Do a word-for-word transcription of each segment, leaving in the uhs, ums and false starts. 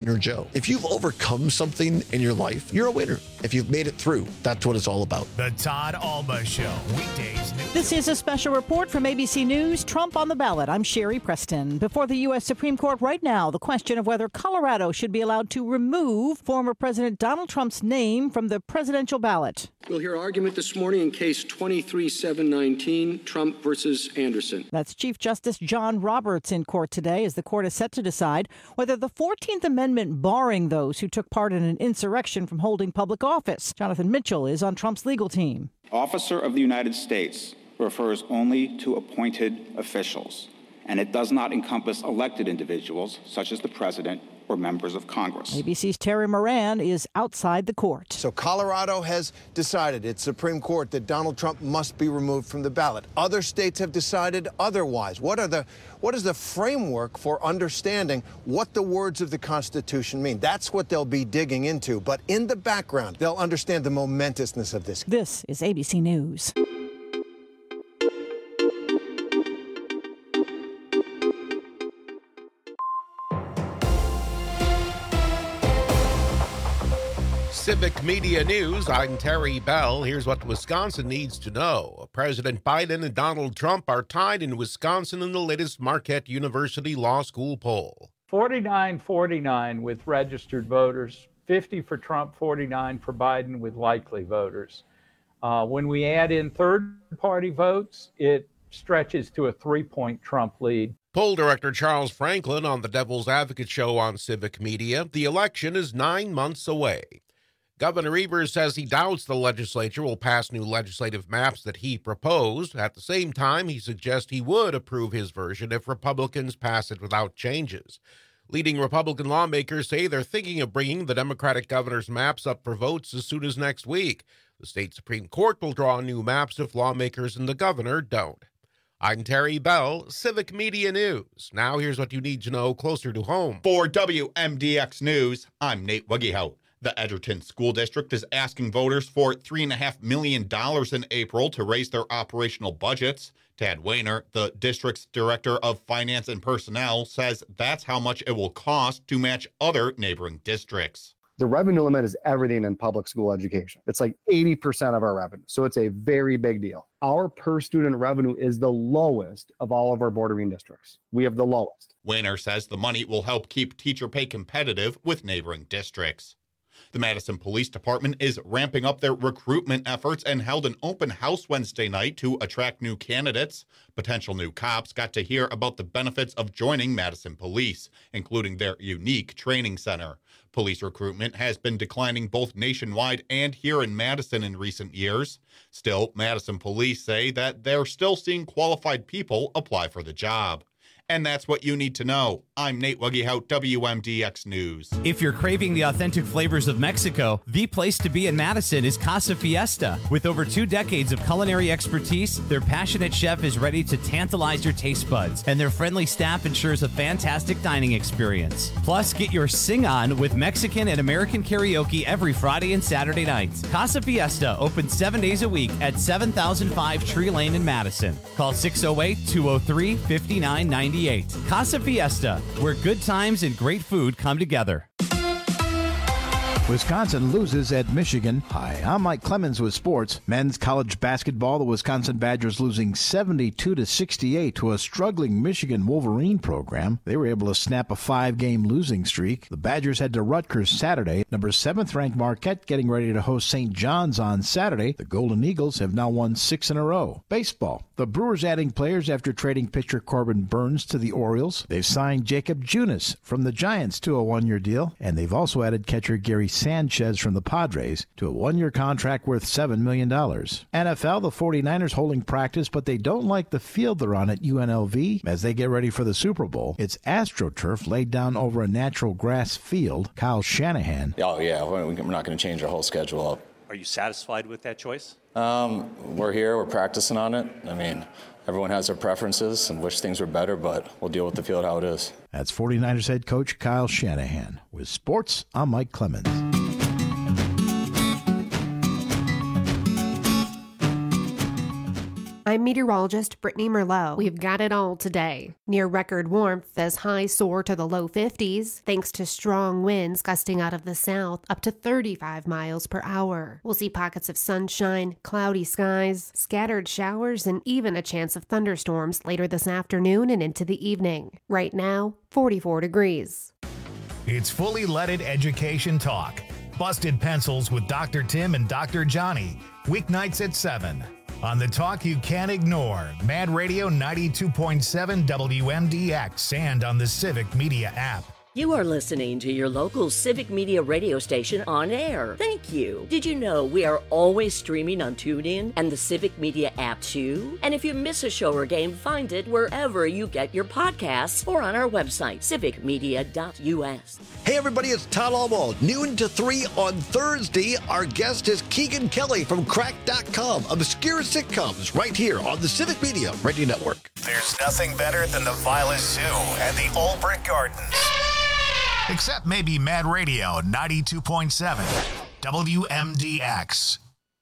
Trainer Joe. If you've overcome something in your life, you're a winner. If you've made it through, that's what it's all about. The Todd Alba Show, weekdays. This is a special report from A B C News. Trump on the ballot. I'm Sherry Preston. Before the U S Supreme Court right now, the question of whether Colorado should be allowed to remove former President Donald Trump's name from the presidential ballot. We'll hear argument this morning in case twenty-three seven nineteen, Trump versus Anderson. That's Chief Justice John Roberts in court today as the court is set to decide whether the fourteenth Amendment barring those who took part in an insurrection from holding public office. Jonathan Mitchell is on Trump's legal team. Officer of the United States refers only to appointed officials, and it does not encompass elected individuals such as the president or members of Congress. A B C's Terry Moran is outside the court. So Colorado has decided, its Supreme Court, that Donald Trump must be removed from the ballot. Other states have decided otherwise. What are the what is the framework for understanding what the words of the Constitution mean? That's what they'll be digging into. But in the background, they'll understand the momentousness of this. This is A B C News. Civic Media News, I'm Terry Bell. Here's what Wisconsin needs to know. President Biden and Donald Trump are tied in Wisconsin in the latest Marquette University Law School poll. forty-nine forty-nine with registered voters, fifty for Trump, forty-nine for Biden with likely voters. Uh, when we add in third-party votes, it stretches to a three-point Trump lead. Poll director Charles Franklin on the Devil's Advocate show on Civic Media. The election is nine months away. Governor Evers says he doubts the legislature will pass new legislative maps that he proposed. At the same time, he suggests he would approve his version if Republicans pass it without changes. Leading Republican lawmakers say they're thinking of bringing the Democratic governor's maps up for votes as soon as next week. The state Supreme Court will draw new maps if lawmakers and the governor don't. I'm Terry Bell, Civic Media News. Now here's what you need to know closer to home. For W M D X News, I'm Nate Wiggyhout. The Edgerton School District is asking voters for three point five million dollars in April to raise their operational budgets. Tad Wayner, the district's director of finance and personnel, says that's how much it will cost to match other neighboring districts. The revenue limit is everything in public school education. It's like eighty percent of our revenue. So it's a very big deal. Our per student revenue is the lowest of all of our bordering districts. We have the lowest. Wayner says the money will help keep teacher pay competitive with neighboring districts. The Madison Police Department is ramping up their recruitment efforts and held an open house Wednesday night to attract new candidates. Potential new cops got to hear about the benefits of joining Madison Police, including their unique training center. Police recruitment has been declining both nationwide and here in Madison in recent years. Still, Madison Police say that they're still seeing qualified people apply for the job. And that's what you need to know. I'm Nate Wiggyhout, W M D X News. If you're craving the authentic flavors of Mexico, the place to be in Madison is Casa Fiesta. With over two decades of culinary expertise, their passionate chef is ready to tantalize your taste buds, and their friendly staff ensures a fantastic dining experience. Plus, get your sing on with Mexican and American karaoke every Friday and Saturday nights. Casa Fiesta opens seven days a week at seven thousand five Tree Lane in Madison. Call six oh eight, two oh three, five nine nine eight. Casa Fiesta, where good times and great food come together. Wisconsin loses at Michigan. Hi, I'm Mike Clemens with sports. Men's college basketball, the Wisconsin Badgers losing seventy-two to sixty-eight to a struggling Michigan Wolverine program. They were able to snap a five-game losing streak. The Badgers head to Rutgers Saturday. Number seventh-ranked Marquette getting ready to host Saint John's on Saturday. The Golden Eagles have now won six in a row. Baseball. The Brewers adding players after trading pitcher Corbin Burns to the Orioles. They've signed Jacob Junis from the Giants to a one-year deal, and they've also added catcher Gary Sanchez from the Padres to a one-year contract worth seven million dollars. N F L, the 49ers holding practice, but they don't like the field they're on at U N L V as they get ready for the Super Bowl. It's AstroTurf laid down over a natural grass field. Kyle Shanahan. Oh, yeah, we're not going to change our whole schedule up. Are you satisfied with that choice? Um, we're here, we're practicing on it. I mean, everyone has their preferences and wish things were better, but we'll deal with the field how it is. That's 49ers head coach Kyle Shanahan. With sports, I'm Mike Clemens. I'm meteorologist Brittany Merlot. We've got it all today. Near record warmth as highs soar to the low fifties, thanks to strong winds gusting out of the south up to thirty-five miles per hour. We'll see pockets of sunshine, cloudy skies, scattered showers, and even a chance of thunderstorms later this afternoon and into the evening. Right now, forty-four degrees. It's Fully Leaded Education Talk. Busted Pencils with Doctor Tim and Doctor Johnny. Weeknights at seven. On the talk you can't ignore, Mad Radio ninety-two point seven W M D X and on the Civic Media app. You are listening to your local Civic Media radio station on air. Thank you. Did you know we are always streaming on TuneIn and the Civic Media app too? And if you miss a show or game, find it wherever you get your podcasts or on our website, civic media dot U S. Hey everybody, it's Todd Alwald. Noon to three on Thursday. Our guest is Keegan Kelly from crack dot com. Obscure sitcoms right here on the Civic Media Radio Network. There's nothing better than the Violet Zoo and the Old Brick Gardens. Except maybe Mad Radio ninety-two point seven W M D X.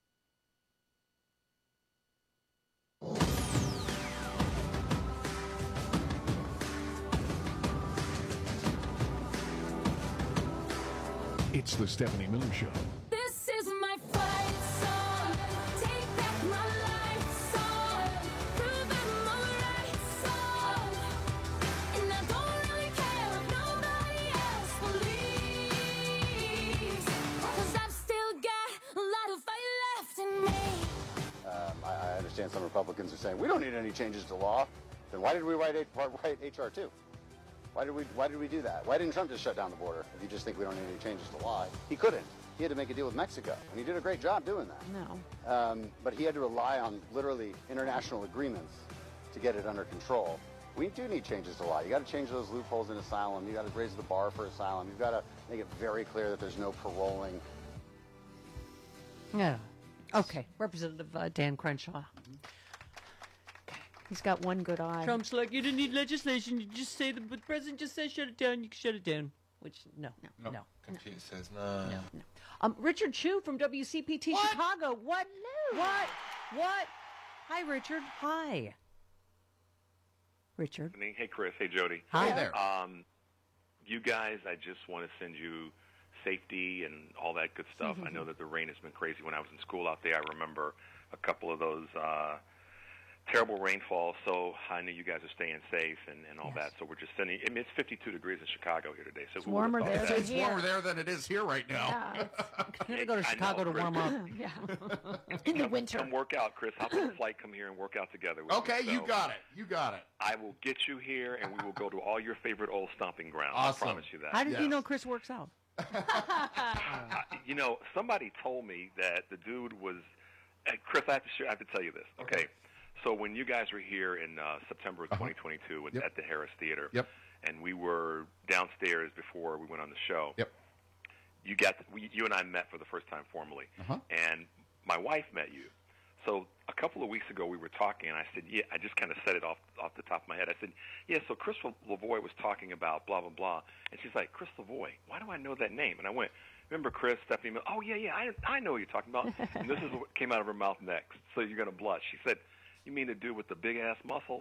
It's the Stephanie Miller Show. This is my fight song. Take back my life song. Prove I'm alright song. And I don't really care if nobody else believes. Cause I've still got a lot of fight left in me. Um, I, I understand some Republicans are saying, we don't need any changes to law. Then why did we write, write H R two? Why did we Why did we do that? Why didn't Trump just shut down the border? If you just think we don't need any changes to law, he couldn't. He had to make a deal with Mexico, and he did a great job doing that. No. Um, but he had to rely on literally international agreements to get it under control. We do need changes to law. You got to change those loopholes in asylum. You got to raise the bar for asylum. You've got to make it very clear that there's no paroling. Yeah. Okay. Representative uh, Dan Crenshaw. He's got one good eye. Trump's like, you didn't need legislation. You just say the, the president just says shut it down. You can shut it down. Which no, no, no. no. She says no. No, no. Um, Richard Chu from W C P T what? Chicago. What? No. What? What? Hi, Richard. Hi. Richard. Hey, Chris. Hey, Jody. Hi there. Um, you guys, I just want to send you safety and all that good stuff. Mm-hmm. I know that the rain has been crazy. When I was in school out there, I remember a couple of those uh, terrible rainfall, so I know you guys are staying safe and, and all yes. that. So we're just sending. I mean, it's fifty-two degrees in Chicago here today. So it's warmer there. That? It's warmer there than it is here right now. Yeah, I'm gonna go to Chicago know, to warm up. Yeah, in the come, winter. Come work out, Chris. Hop on a flight, come here and work out together. With okay, me. So you got it. You got it. I will get you here, and we will go to all your favorite old stomping grounds. Awesome. I promise you that. How did yes. you know Chris works out? uh, you know, somebody told me that the dude was. Uh, Chris, I have to share, I have to tell you this. Okay. okay. So when you guys were here in uh, September of twenty twenty-two uh-huh. yep. at the Harris Theater, yep. and we were downstairs before we went on the show, yep. you got to, we, you and I met for the first time formally, uh-huh. and my wife met you. So a couple of weeks ago we were talking, and I said, yeah, I just kind of said it off off the top of my head. I said, yeah, so Chris Lavoie was talking about blah, blah, blah. And she's like, Chris Lavoie, why do I know that name? And I went, remember Chris, Stephanie Miller? Oh, yeah, yeah, I, I know what you're talking about. And this is what came out of her mouth next. So you're going to blush. She said, you mean the dude with the big-ass muscles?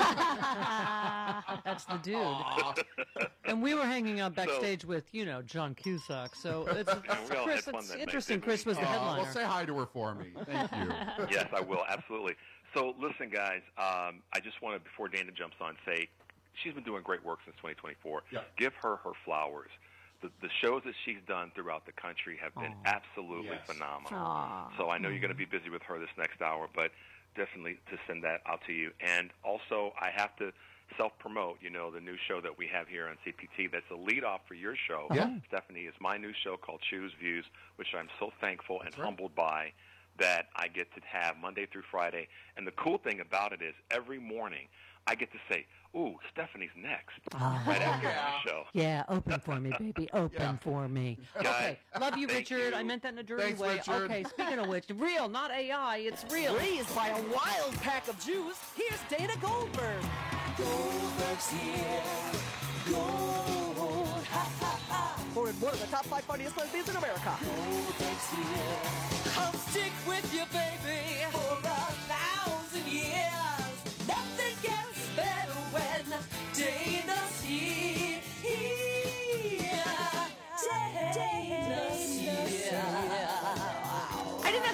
That's the dude. And we were hanging out backstage so, with, you know, John Cusack. So it's, yeah, Chris, it's interesting. Night, Chris was the uh, headliner. Well, say hi to her for me. Thank you. Yes, I will, absolutely. So listen, guys, um, I just want to, before Dana jumps on, say she's been doing great work since twenty twenty-four. Yeah. Give her her flowers. The, the shows that she's done throughout the country have been Aww. absolutely yes. phenomenal. Aww. So I know you're going to be busy with her this next hour, but definitely to send that out to you. And also, I have to self-promote, you know, the new show that we have here on C P T that's a lead-off for your show, yeah. Stephanie, is my new show called Choose Views, which I'm so thankful and right. humbled by that I get to have Monday through Friday. And the cool thing about it is every morning I get to say, ooh, Stephanie's next, oh. right after yeah. my show. Yeah, open for me, baby. Open yeah. for me. Guys, okay, love you, thank Richard. you. I meant that in a dirty Thanks, way. Richard. Okay, speaking of which, real, not A I. It's real. Raised by a wild pack of Jews, here's Dana Goldberg. Goldberg's here. Gold. Ha, ha, ha. Voted one of the top five funniest lesbians in America. Goldberg's here. I'll stick with you, baby, for a thousand years.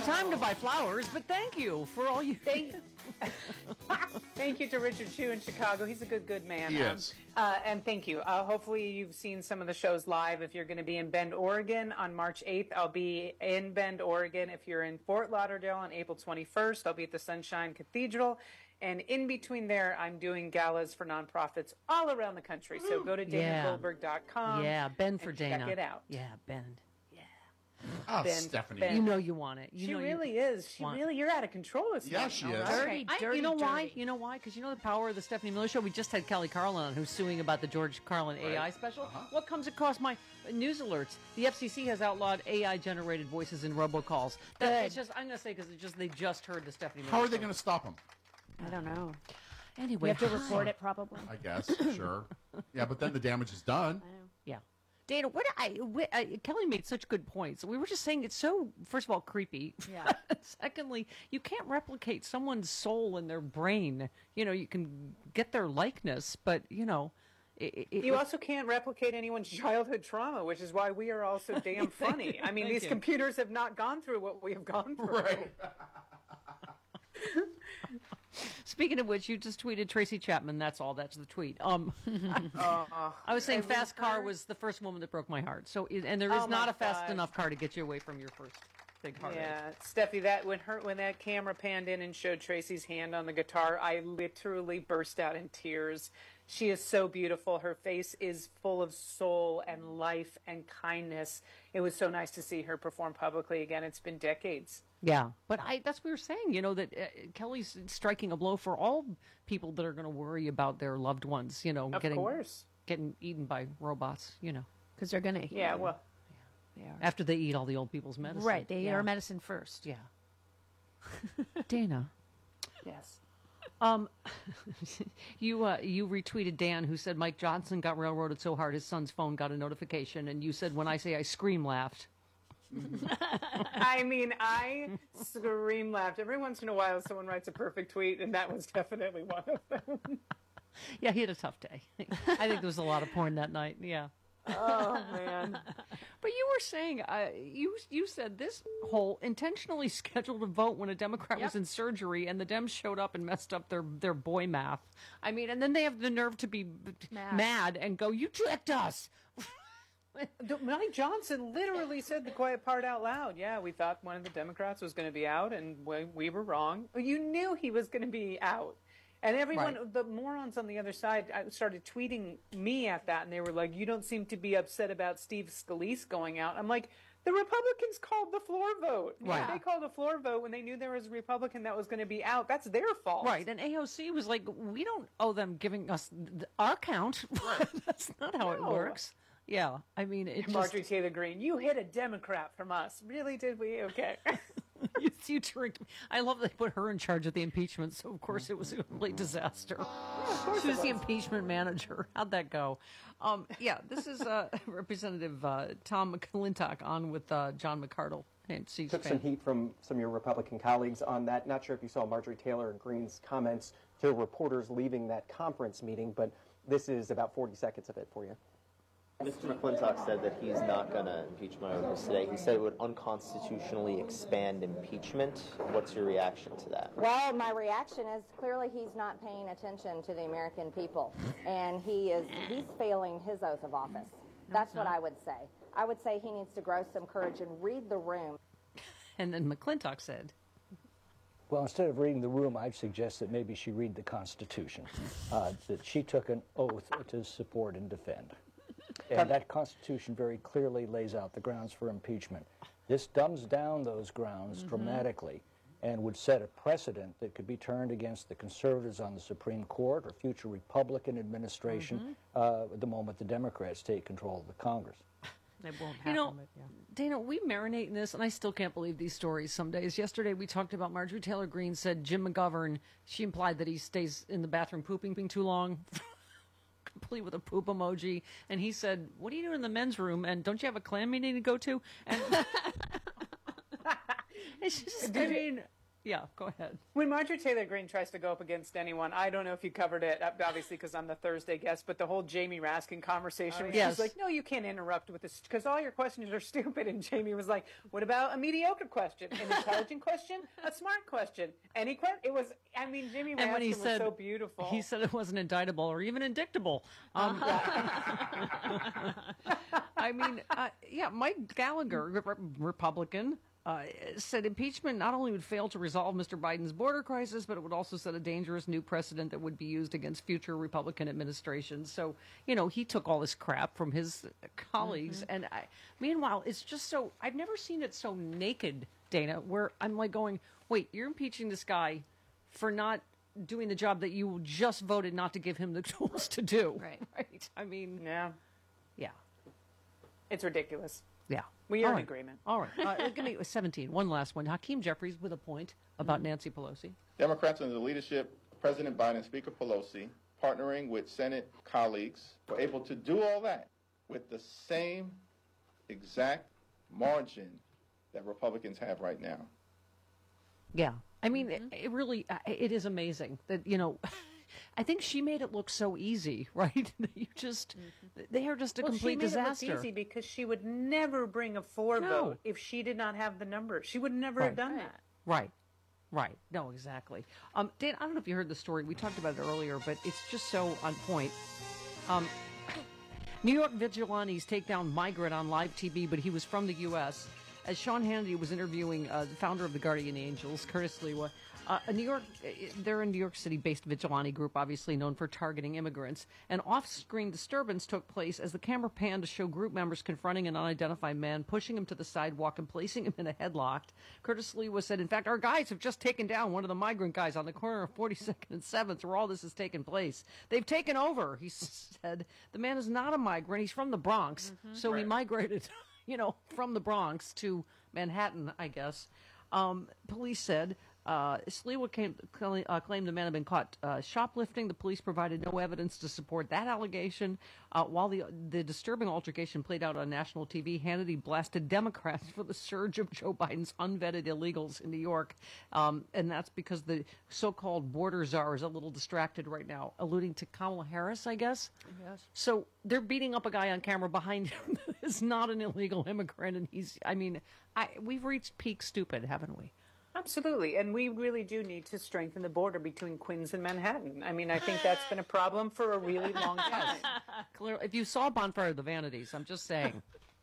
time to buy flowers, but thank you for all you. Thank, thank you to Richard Chu in Chicago. He's a good, good man. He Um, is. Uh, and thank you. Uh, hopefully you've seen some of the shows live. If you're going to be in Bend, Oregon on March eighth, I'll be in Bend, Oregon. If you're in Fort Lauderdale on April twenty-first, I'll be at the Sunshine Cathedral. And in between there, I'm doing galas for nonprofits all around the country. So go to Yeah. dana goldberg dot com. Yeah, bend for and Dana. Check it out. Yeah, bend. Oh, Ben- Stephanie. Ben. You know you want it. You She know really you is. She want- really, you're out of control this Yeah, month. she All is. right. Dirty, I- dirty, you know why? dirty. You know why? Because you know the power of the Stephanie Miller Show. We just had Kelly Carlin on, who's suing about the George Carlin A I Right. special. Uh-huh. What comes across my news alerts? The F C C has outlawed A I-generated voices in robocalls. That, it's just I'm going to say because just they just heard the Stephanie Miller How are they Show. going to stop him? I don't know. Anyway, You have to hi. report it, probably. I guess, sure. Yeah, but then the damage is done. Yeah. Dana, what I, what I Kelly made such good points. We were just saying it's so, first of all, creepy. Yeah. Secondly, you can't replicate someone's soul in their brain. You know, you can get their likeness, but, you know. It, it, You also can't replicate anyone's childhood trauma, which is why we are all so damn funny. I mean, Thank these you. computers have not gone through what we have gone through. Right. Speaking of which, you just tweeted Tracy Chapman. That's all. That's the tweet. Um, Uh, I was saying and we Fast Car heard- was the first woman that broke my heart. So, it, and there is Oh, not my a fast God. enough car to get you away from your first big heartache. Yeah, Steffi, that when her when that camera panned in and showed Tracy's hand on the guitar, I literally burst out in tears. She is so beautiful. Her face is full of soul and life and kindness. It was so nice to see her perform publicly again. It's been decades. Yeah, but I that's what we were saying, you know, that uh, Kelly's striking a blow for all people that are going to worry about their loved ones, you know, Of getting course. getting eaten by robots, you know. Because they're going to. Yeah, well, They are. After they eat all the old people's medicine. Right. They eat yeah. our medicine first. Yeah. Dana. yes. Um, you uh, you retweeted Dan, who said Mike Johnson got railroaded so hard his son's phone got a notification, and you said when I say I scream laughed. I mean, I scream laughed. Every once in a while, someone writes a perfect tweet, and that was definitely one of them. Yeah, he had a tough day. I think there was a lot of porn that night. Yeah. Oh, man. But you were saying, uh, you you said this whole intentionally scheduled a vote when a Democrat was Yep. in surgery and the Dems showed up and messed up their, their boy math. I mean, and then they have the nerve to be mad, Mad. and go, you tricked us. The- Mike Johnson literally said the quiet part out loud. Yeah, we thought one of the Democrats was going to be out, and we, we were wrong. You knew he was going to be out. And everyone, Right. the morons on the other side, uh, started tweeting me at that, and they were like, you don't seem to be upset about Steve Scalise going out. I'm like, the Republicans called the floor vote. Right. If they called a floor vote when they knew there was a Republican that was going to be out. That's their fault. Right, and A O C was like, we don't owe them giving us th- our count. That's not how it No. works. Yeah, I mean, it just... Marjorie Taylor Greene, you hit a Democrat from us. Really, did we? Okay. you, you tricked me. I love they put her in charge of the impeachment, so of course it was a complete disaster. She was the impeachment manager. How'd that go? Um, yeah, this is uh, Representative uh, Tom McClintock on with uh, John McArdle. And C Took some heat from some of your Republican colleagues on that. Not sure if you saw Marjorie Taylor Greene's comments to reporters leaving that conference meeting, but this is about forty seconds of it for you. Mister McClintock said that he's not going to impeach my witness today. He said it would unconstitutionally expand impeachment. What's your reaction to that? Well, my reaction is clearly he's not paying attention to the American people, and he is he's failing his oath of office. That's what I would say. I would say he needs to grow some courage and read the room. And then McClintock said, Well, instead of reading the room, I'd suggest that maybe she read the Constitution, uh, that she took an oath to support and defend. And that Constitution very clearly lays out the grounds for impeachment. This dumbs down those grounds Mhm. dramatically and would set a precedent that could be turned against the conservatives on the Supreme Court or future Republican administration uh, the moment the Democrats take control of the Congress. It won't happen. You know, Dana, we marinate in this, and I still can't believe these stories some days. Yesterday, we talked about Marjorie Taylor Greene said Jim McGovern, she implied that he stays in the bathroom pooping being too long, complete with a poop emoji. And he said, what are you doing in the men's room? And don't you have a clan meeting to go to? And it's just, I mean, Yeah, go ahead. When Marjorie Taylor Greene tries to go up against anyone, I don't know if you covered it, obviously, because I'm the Thursday guest, but the whole Jamie Raskin conversation, Oh, where yes. she's like, no, you can't interrupt with this, because all your questions are stupid. And Jamie was like, what about a mediocre question? An intelligent question? A smart question? Any question? It was, I mean, Jamie And when Raskin he was said so beautiful. he said it wasn't indictable or even indictable. Um, I mean, uh, yeah, Mike Gallagher, re- Republican, uh, said impeachment not only would fail to resolve Mister Biden's border crisis, but it would also set a dangerous new precedent that would be used against future Republican administrations. So, you know, he took all this crap from his colleagues. Mm-hmm. And I, meanwhile, it's just so, I've never seen it so naked, Dana, where I'm like going, wait, you're impeaching this guy for not doing the job that you just voted not to give him the tools to do. Right. Right. I mean, yeah. Yeah. It's ridiculous. Yeah. We are All in right. agreement. All right. Uh, give me seventeen. One last one. Hakeem Jeffries with a point about Nancy Pelosi. Democrats under the leadership of President Biden and Speaker Pelosi, partnering with Senate colleagues, were able to do all that with the same exact margin that Republicans have right now. Yeah. I mean, it, it really, uh, it is amazing that, you know, I think she made it look so easy, right? That you just, they are just a Well, complete she made disaster. it look easy because she would never bring a floor No. vote if she did not have the numbers. She would never have Right. done that. Right. Right. No, exactly. Um, Dan, I don't know if you heard the story. We talked about it earlier, but it's just so on point. Um, New York vigilantes take down migrant on live T V, but he was from the U S As Sean Hannity was interviewing uh, the founder of the Guardian Angels, Curtis Lewa, uh, a New York, they're a New York City-based vigilante group, obviously known for targeting immigrants. An off-screen disturbance took place as the camera panned to show group members confronting an unidentified man, pushing him to the sidewalk and placing him in a headlock. Curtis Lewa said, in fact, our guys have just taken down one of the migrant guys on the corner of forty-second and seventh where all this has taken place. They've taken over, he said. The man is not a migrant. He's from the Bronx, so he migrated, you know, from the Bronx to Manhattan, I guess. Um, police said uh, Sliwa came, uh, claimed the man had been caught uh, shoplifting. The police provided no evidence to support that allegation. Uh, while the the disturbing altercation played out on national T V, Hannity blasted Democrats for the surge of Joe Biden's unvetted illegals in New York. Um, and that's because the so-called border czar is a little distracted right now, alluding to Kamala Harris, I guess. Yes. So they're beating up a guy on camera behind him that is not an illegal immigrant. And he's, I mean, I, we've reached peak stupid, haven't we? Absolutely. And we really do need to strengthen the border between Queens and Manhattan. I mean, I think that's been a problem for a really long time. Clearly, if you saw Bonfire of the Vanities, I'm just saying.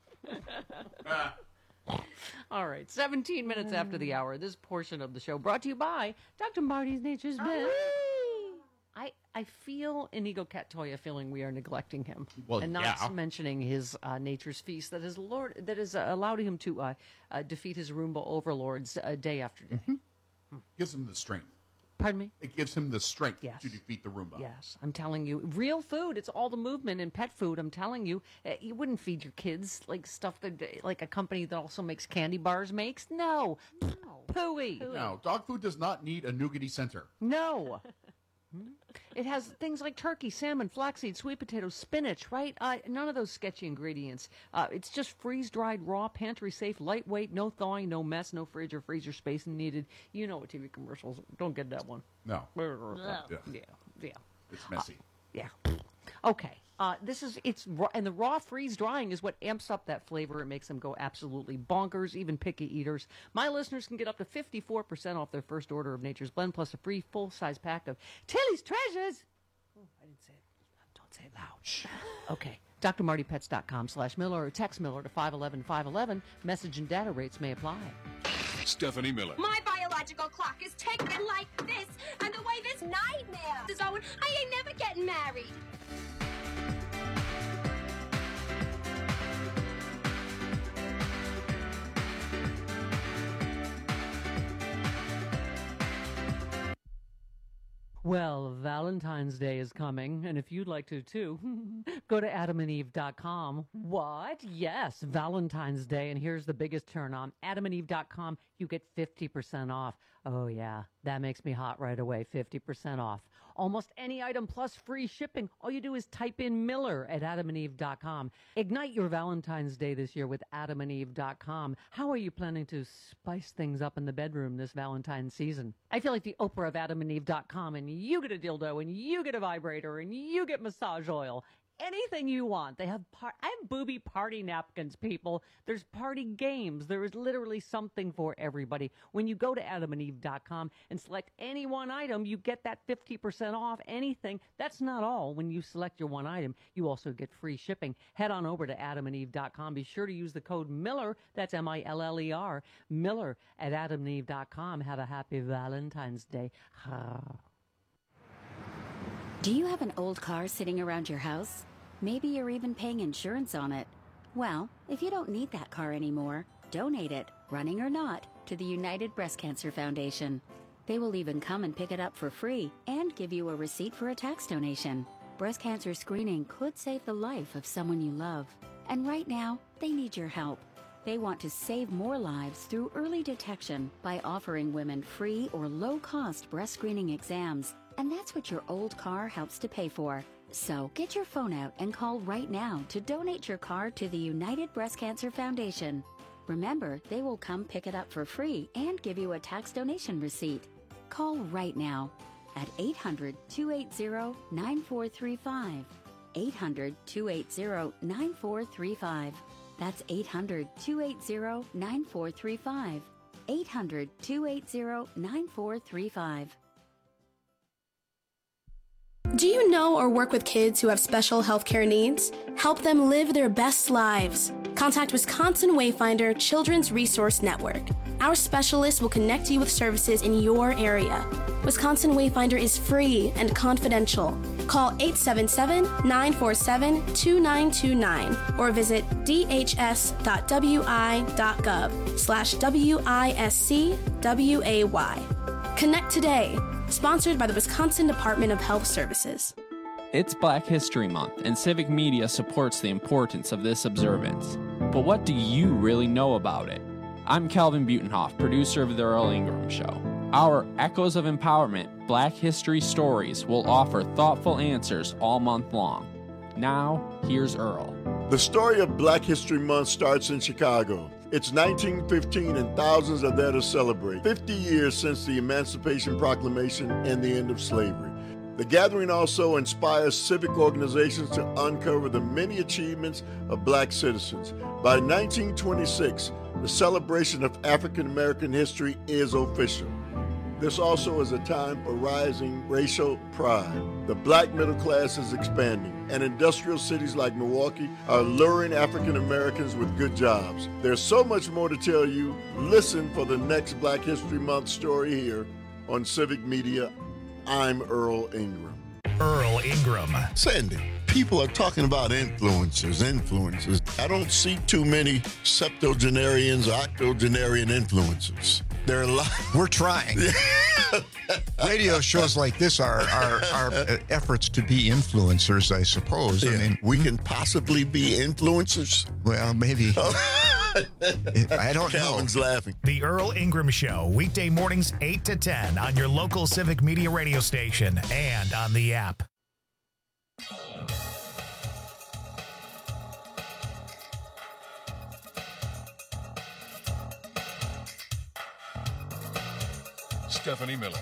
All right, seventeen minutes after the hour, this portion of the show brought to you by Doctor Marty's Nature's Best. I, I feel Inigo Catoya feeling we are neglecting him Well, and not yeah. mentioning his uh, nature's feast that has Lord that has uh, allowed him to uh, uh, defeat his Roomba overlords uh, day after day. Gives him the strength. Pardon me? It gives him the strength Yes. to defeat the Roomba. Yes, I'm telling you, real food. It's all the movement in pet food. I'm telling you, uh, you wouldn't feed your kids like stuff that, like a company that also makes candy bars makes. No, pooey. No, dog food does not need a nougaty center. No. It has things like turkey, salmon, flaxseed, sweet potatoes, spinach, right? Uh, none of those sketchy ingredients. Uh, it's just freeze-dried, raw, pantry-safe, lightweight, no thawing, no mess, no fridge or freezer space needed. You know what T V commercials. Don't get that one. No. Yeah. Yeah. Yeah. Yeah. It's messy. Yeah. Okay. Uh, this is it's raw, and the raw freeze drying is what amps up that flavor. It makes them go absolutely bonkers, even picky eaters. My listeners can get up to fifty-four percent off their first order of Nature's Blend plus a free full size pack of Tilly's Treasures. Oh, I didn't say it. Don't say it loud. Okay. D R Marty Pets dot com slash Miller or text Miller to five one one five one one. Message and data rates may apply. Stephanie Miller. My biological clock is ticking like this, and the way this nightmare is going, I ain't never getting married. Well, Valentine's Day is coming, and if you'd like to too, go to adam and eve dot com. What? Yes, Valentine's Day, and here's the biggest turn on. adam and eve dot com, you get fifty percent off. Oh, yeah, That makes me hot right away. fifty percent off. Almost any item plus free shipping. All you do is type in Miller at adam and eve dot com. Ignite your Valentine's Day this year with adam and eve dot com. How are you planning to spice things up in the bedroom this Valentine's season? I feel like the Oprah of adam and eve dot com, and you get a dildo, and you get a vibrator, and you get massage oil. Anything you want. They have par- I have booby party napkins, people. There's party games. There is literally something for everybody. When you go to adam and eve dot com and select any one item, you get that fifty percent off anything. That's not all. When you select your one item, you also get free shipping. Head on over to adam and eve dot com. Be sure to use the code Miller. That's M I L L E R. Miller at adam and eve dot com. Have a happy Valentine's Day. Do you have an old car sitting around your house? Maybe you're even paying insurance on it. Well, if you don't need that car anymore, donate it, running or not, to the United Breast Cancer Foundation. They will even come and pick it up for free and give you a receipt for a tax donation. Breast cancer screening could save the life of someone you love. And right now, they need your help. They want to save more lives through early detection by offering women free or low-cost breast screening exams. And that's what your old car helps to pay for. So get your phone out and call right now to donate your car to the United Breast Cancer Foundation. Remember, they will come pick it up for free and give you a tax donation receipt. Call right now at eight hundred, two eight zero, nine four three five. eight hundred, two eight zero, nine four three five. That's eight hundred, two eight zero, nine four three five. eight hundred, two eight zero, nine four three five. Do you know or work with kids who have special healthcare needs? Help them live their best lives. Contact Wisconsin Wayfinder Children's Resource Network. Our specialists will connect you with services in your area. Wisconsin Wayfinder is free and confidential. Call eight seven seven, nine four seven, two nine two nine or visit d h s dot w i dot gov slash W I S C W A Y. Connect today. Sponsored by the Wisconsin Department of Health Services. It's Black History Month, and Civic Media supports the importance of this observance. But what do you really know about it? I'm Calvin Butenhoff, producer of The Earl Ingram Show. Our Echoes of Empowerment Black History Stories will offer thoughtful answers all month long. Now, here's Earl. The story of Black History Month starts in Chicago. It's nineteen fifteen and thousands are there to celebrate fifty years since the Emancipation Proclamation and the end of slavery. The gathering also inspires civic organizations to uncover the many achievements of black citizens. By nineteen twenty-six, the celebration of African American history is official. This also is a time for rising racial pride. The black middle class is expanding, and industrial cities like Milwaukee are luring African Americans with good jobs. There's so much more to tell you. Listen for the next Black History Month story here on Civic Media. I'm Earl Ingram. Earl Ingram. Sandy, people are talking about influencers, influencers. I don't see too many septuagenarians or octogenarian influencers. There are a lot. We're trying. Radio shows like this are, are, are efforts to be influencers, I suppose. Yeah. I mean, we can possibly be influencers. Well, maybe. I don't Calvin's know. laughing. The Earl Ingram Show, weekday mornings eight to ten on your local Civic Media radio station and on the app. Stephanie Miller.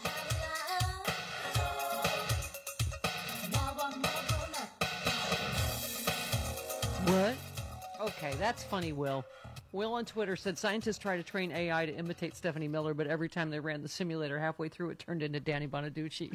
What? Okay, that's funny, Will. Will on Twitter said scientists try to train A I to imitate Stephanie Miller, but every time they ran the simulator halfway through, it turned into Danny Bonaducci.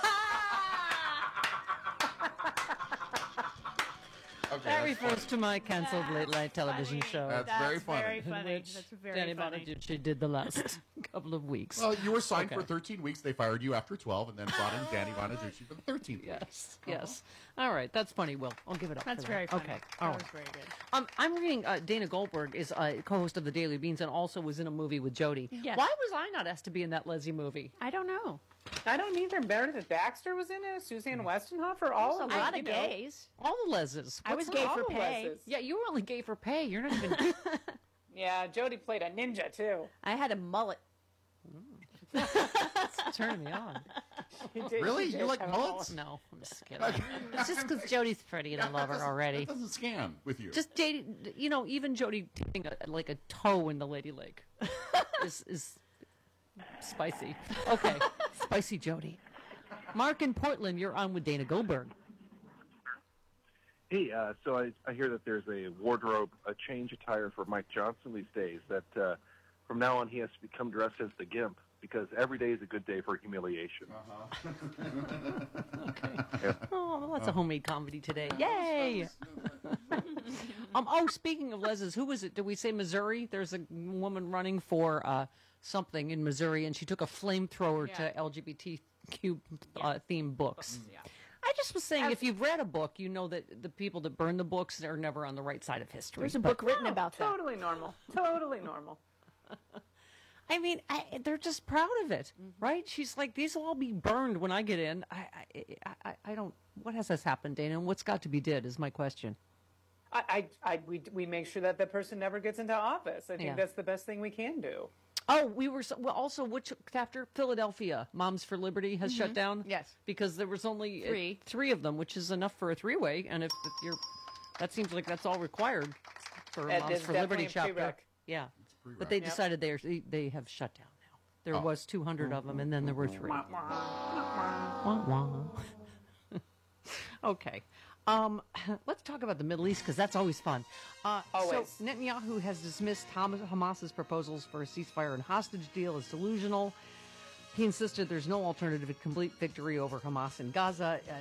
Okay, that that's refers funny. to my canceled late night television show. That's, That's very funny. very funny. Which That's very Danny funny. Bonaducci did the last couple of weeks. Well, you were signed Okay. for thirteen weeks. They fired you after twelve, and then brought in Danny Bonaducci for the thirteenth week. Yes, yes. All right, that's funny, Will. I'll give it up. That's for very that. funny. Okay, That all was right. very good. Um, I'm reading. Uh, Dana Goldberg is a co-host of the Daily Beans and also was in a movie with Jodie. Yes. Why was I not asked to be in that Leslie movie? I don't know. I don't either. Meredith Baxter was in it. Suzanne Westenhofer. All There's of a them, lot you of know. gays. All the Leses. I What's was gay all for the pay. Leses? Yeah, you were only gay for pay. You're not even. Yeah, Jodie played a ninja too. I had a mullet. It's turning me on. Really? You like mullets? No, I'm just kidding. It's just because Jody's pretty and I love her already. That doesn't scan with you. Just dating, you know, even Jody dipping a, like a toe in the Lady Lake is is spicy. Okay, spicy Jody. Mark in Portland, you're on with Dana Goldberg. Hey, uh, so I, I hear that there's a wardrobe, a change attire for Mike Johnson these days, that uh, from now on he has to become dressed as the Gimp, because every day is a good day for humiliation. Uh-huh. Okay. Oh, well, that's a homemade comedy today. Yay! um. Oh, speaking of Les's, who was it? Did we say Missouri? There's a woman running for uh, something in Missouri, and she took a flamethrower Yeah. to L G B T Q uh, themed books. Yeah. I just was saying, if you've read a book, you know that the people that burn the books are never on the right side of history. There's a But- book written about that. Totally normal. Totally normal. I mean, I, they're just proud of it, Mm-hmm. right? She's like, these will all be burned when I get in. I, I, I, I don't. What has this happened, Dana? And what's got to be did is my question. I, I, I we, we make sure that the person never gets into office. I think Yeah. that's the best thing we can do. Oh, we were so, well, also which chapter? Philadelphia, Moms for Liberty has shut Mhm. down. Yes. because there was only uh, Three. three of them, which is enough for a three-way. And if, if you're, that seems like that's all required for That Moms is for Liberty definitely a chapter. prereq. Yeah, prereq. but they Yep. decided they, are, they they have shut down now. There Oh. was two hundred of them, and then there were three. Wah, wah. Okay. Um, let's talk about the Middle East, because that's always fun. Uh, Always. So Netanyahu has dismissed Ham- Hamas's proposals for a ceasefire and hostage deal as delusional. He insisted there's no alternative to complete victory over Hamas in Gaza. Uh,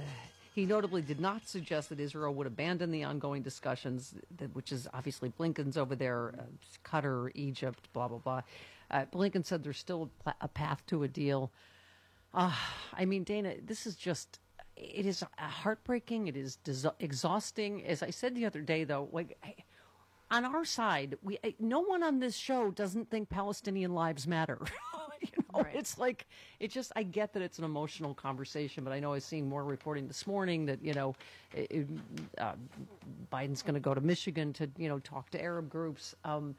he notably did not suggest that Israel would abandon the ongoing discussions, that, which is obviously Blinken's over there, uh, Qatar, Egypt, blah, blah, blah. Uh, Blinken said there's still a, pla- a path to a deal. Uh, I mean, Dana, this is just, it is heartbreaking. It is dis- exhausting. As I said the other day, though, like I, on our side, we I- no one on this show doesn't think Palestinian lives matter. you know, it's like, it just, I get that it's an emotional conversation, but I know I was seeing more reporting this morning that, you know, it, it, uh, Biden's going to go to Michigan to, you know, talk to Arab groups. Um,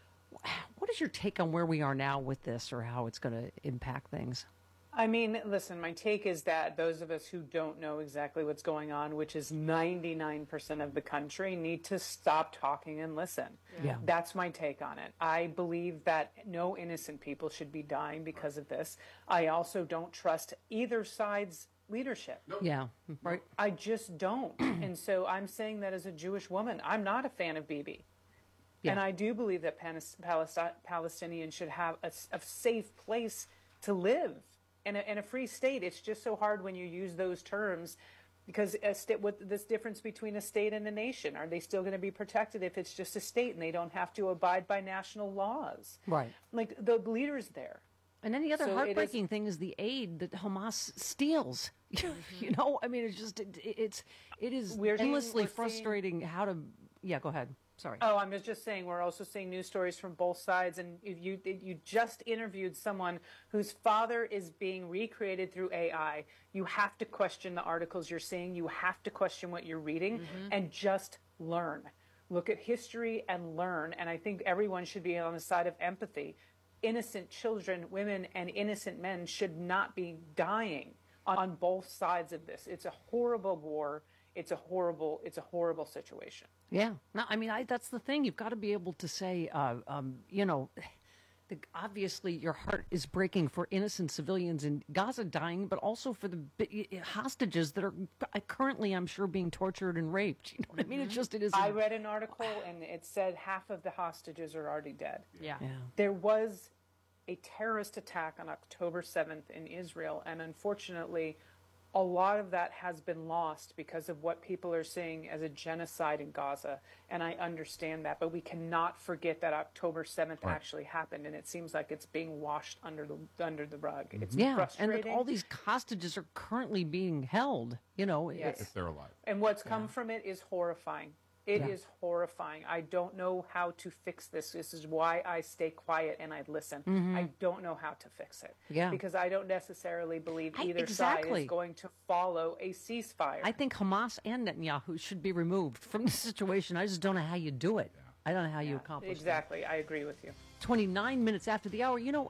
what is your take on where we are now with this, or how it's going to impact things? I mean, listen, my take is that those of us who don't know exactly what's going on, which is ninety-nine percent of the country, need to stop talking and listen. Yeah. That's my take on it. I believe that no innocent people should be dying because of this. I also don't trust either side's leadership. Yeah, right. I just don't. And so I'm saying that as a Jewish woman. I'm not a fan of Bibi. Yeah. And I do believe that Panis- Palesti- Palestinians should have a, s- a safe place to live in a, in a free state. It's just so hard when you use those terms, because a sta- what this difference between a state and a nation? Are they still going to be protected if it's just a state and they don't have to abide by national laws? Right. Like the leaders there. And then the other So it is- heartbreaking thing is the aid that Hamas steals. you know, I mean, it's just it, it's it is We're seeing- endlessly we're seeing- frustrating how to. Yeah, go ahead. Sorry. Oh, I'm just saying we're also seeing news stories from both sides, and if you you just interviewed someone whose father is being recreated through A I. You have to question the articles you're seeing. You have to question what you're reading, Mm-hmm. and just learn. Look at history and learn. And I think everyone should be on the side of empathy. Innocent children, women, and innocent men should not be dying on, on both sides of this. It's a horrible war. It's a horrible. It's a horrible situation. Yeah. No, I mean, I, that's the thing. You've got to be able to say, uh, um, you know, the, obviously your heart is breaking for innocent civilians in Gaza dying, but also for the bi- hostages that are currently, I'm sure, being tortured and raped. You know what I mean? It's just, it is. I read an article and it said half of the hostages are already dead. Yeah. Yeah. There was a terrorist attack on October seventh in Israel, and unfortunately, a lot of that has been lost because of what people are seeing as a genocide in Gaza, and I understand that, but we cannot forget that October seventh Right. actually happened, and it seems like it's being washed under the under the rug. It's Yeah, and frustrating. that all these hostages are currently being held. You know, Yes. If they're alive. And what's come from it is horrifying. It is Yeah. horrifying. I don't know how to fix this. This is why I stay quiet and I listen. Mhm. I don't know how to fix it. Yeah. Because I don't necessarily believe I- either side exactly. is going to follow a ceasefire. I think Hamas and Netanyahu should be removed from the situation. I just don't know how you do it. I don't know how you accomplish that. Exactly. I agree with you. twenty-nine minutes after the hour. You know, I,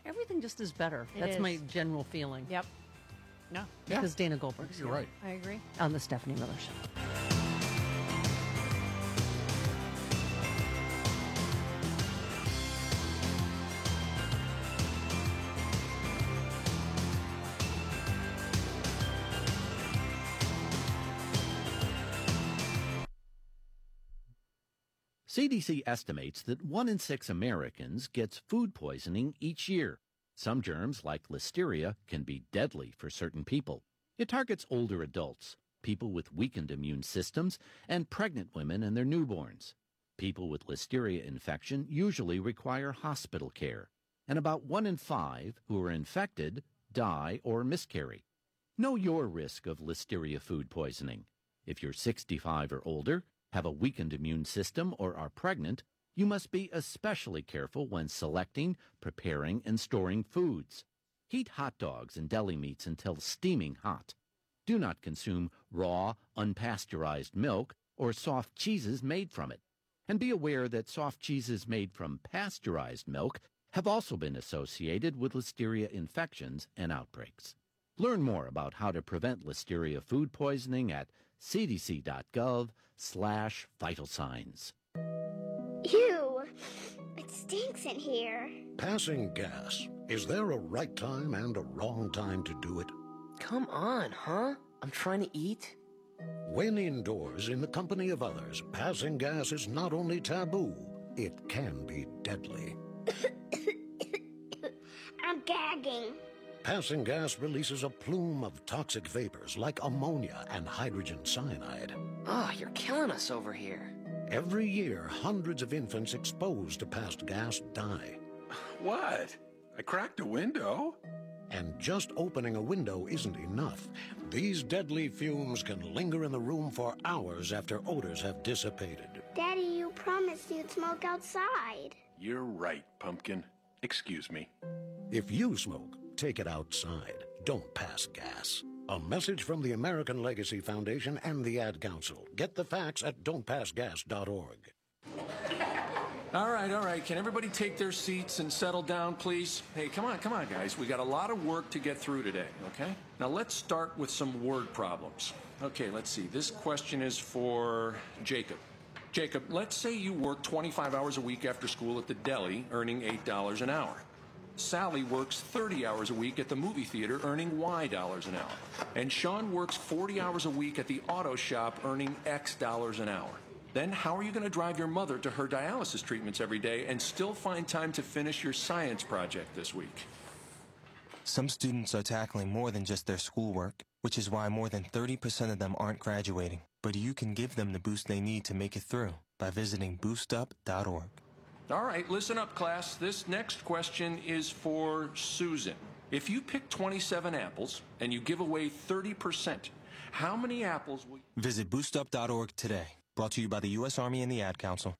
Everything just is better. It That's is. my general feeling. Yep. No. Because Dana Goldberg's You're here right. I agree. on the Stephanie Miller Show. C D C estimates that one in six Americans gets food poisoning each year. Some germs, like Listeria, can be deadly for certain people. It targets older adults, people with weakened immune systems, and pregnant women and their newborns. People with Listeria infection usually require hospital care, and about one in five who are infected die or miscarry. Know your risk of Listeria food poisoning. If you're sixty-five or older, have a weakened immune system, or are pregnant, you must be especially careful when selecting, preparing, and storing foods. Heat hot dogs and deli meats until steaming hot. Do not consume raw, unpasteurized milk or soft cheeses made from it. And be aware that soft cheeses made from pasteurized milk have also been associated with Listeria infections and outbreaks. Learn more about how to prevent Listeria food poisoning at cdc.gov slash vital signs. Ew, it stinks in here. Passing gas. Is there a right time and a wrong time to do it? Come on, huh? I'm trying to eat. When indoors in the company of others, passing gas is not only taboo, it can be deadly. I'm gagging. Passing gas releases a plume of toxic vapors like ammonia and hydrogen cyanide. Oh, you're killing us over here. Every year, hundreds of infants exposed to passed gas die. What? I cracked a window? And just opening a window isn't enough. These deadly fumes can linger in the room for hours after odors have dissipated. Daddy, you promised you'd smoke outside. You're right, Pumpkin. Excuse me. If you smoke, take it outside. Don't pass gas. A message from the American Legacy Foundation and the Ad Council. Get the facts at don't pass gas dot org. All right, all right. Can everybody take their seats and settle down, please? Hey, come on, come on, guys. We got a lot of work to get through today, okay? Now let's start with some word problems. Okay, let's see. This question is for Jacob. Jacob, let's say you work twenty-five hours a week after school at the deli, earning eight dollars an hour. Sally works thirty hours a week at the movie theater, earning Y dollars an hour. And Sean works forty hours a week at the auto shop, earning X dollars an hour. Then how are you going to drive your mother to her dialysis treatments every day and still find time to finish your science project this week? Some students are tackling more than just their schoolwork, which is why more than thirty percent of them aren't graduating. But you can give them the boost they need to make it through by visiting boost up dot org. All right, listen up, class. This next question is for Susan. If you pick twenty-seven apples and you give away thirty percent, how many apples will you... Visit boost up dot org today. Brought to you by the U S Army and the Ad Council.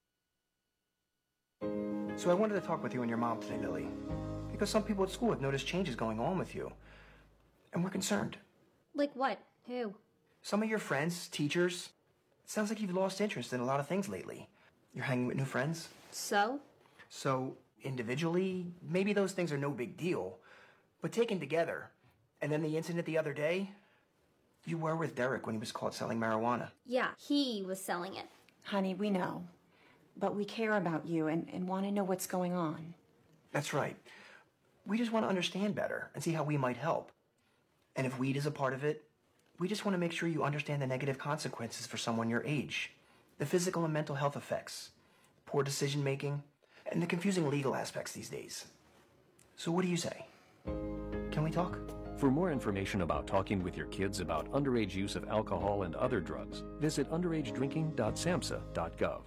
So I wanted to talk with you and your mom today, Lily. Because some people at school have noticed changes going on with you. And we're concerned. Like what? Who? Some of your friends, teachers. It sounds like you've lost interest in a lot of things lately. You're hanging with new friends. So? So, individually, maybe those things are no big deal. But taken together, and then the incident the other day, you were with Derek when he was caught selling marijuana. Yeah, he was selling it. Honey, we know. But we care about you and, and want to know what's going on. That's right. We just want to understand better and see how we might help. And if weed is a part of it, we just want to make sure you understand the negative consequences for someone your age. The physical and mental health effects, poor decision making, and the confusing legal aspects these days. So what do you say? Can we talk? For more information about talking with your kids about underage use of alcohol and other drugs, visit underage drinking dot samhsa dot gov.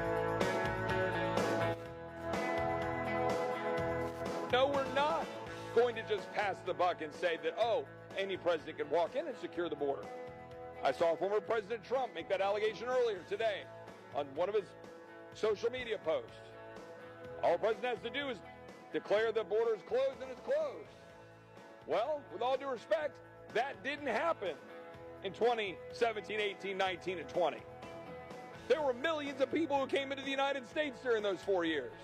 No, we're not. going to just pass the buck and say that, oh, any president can walk in and secure the border. I saw former President Trump make that allegation earlier today on one of his social media posts. All the president has to do is declare the border is closed and it's closed. Well, with all due respect, that didn't happen in twenty seventeen, eighteen, nineteen, and twenty. There were millions of people who came into the United States during those four years.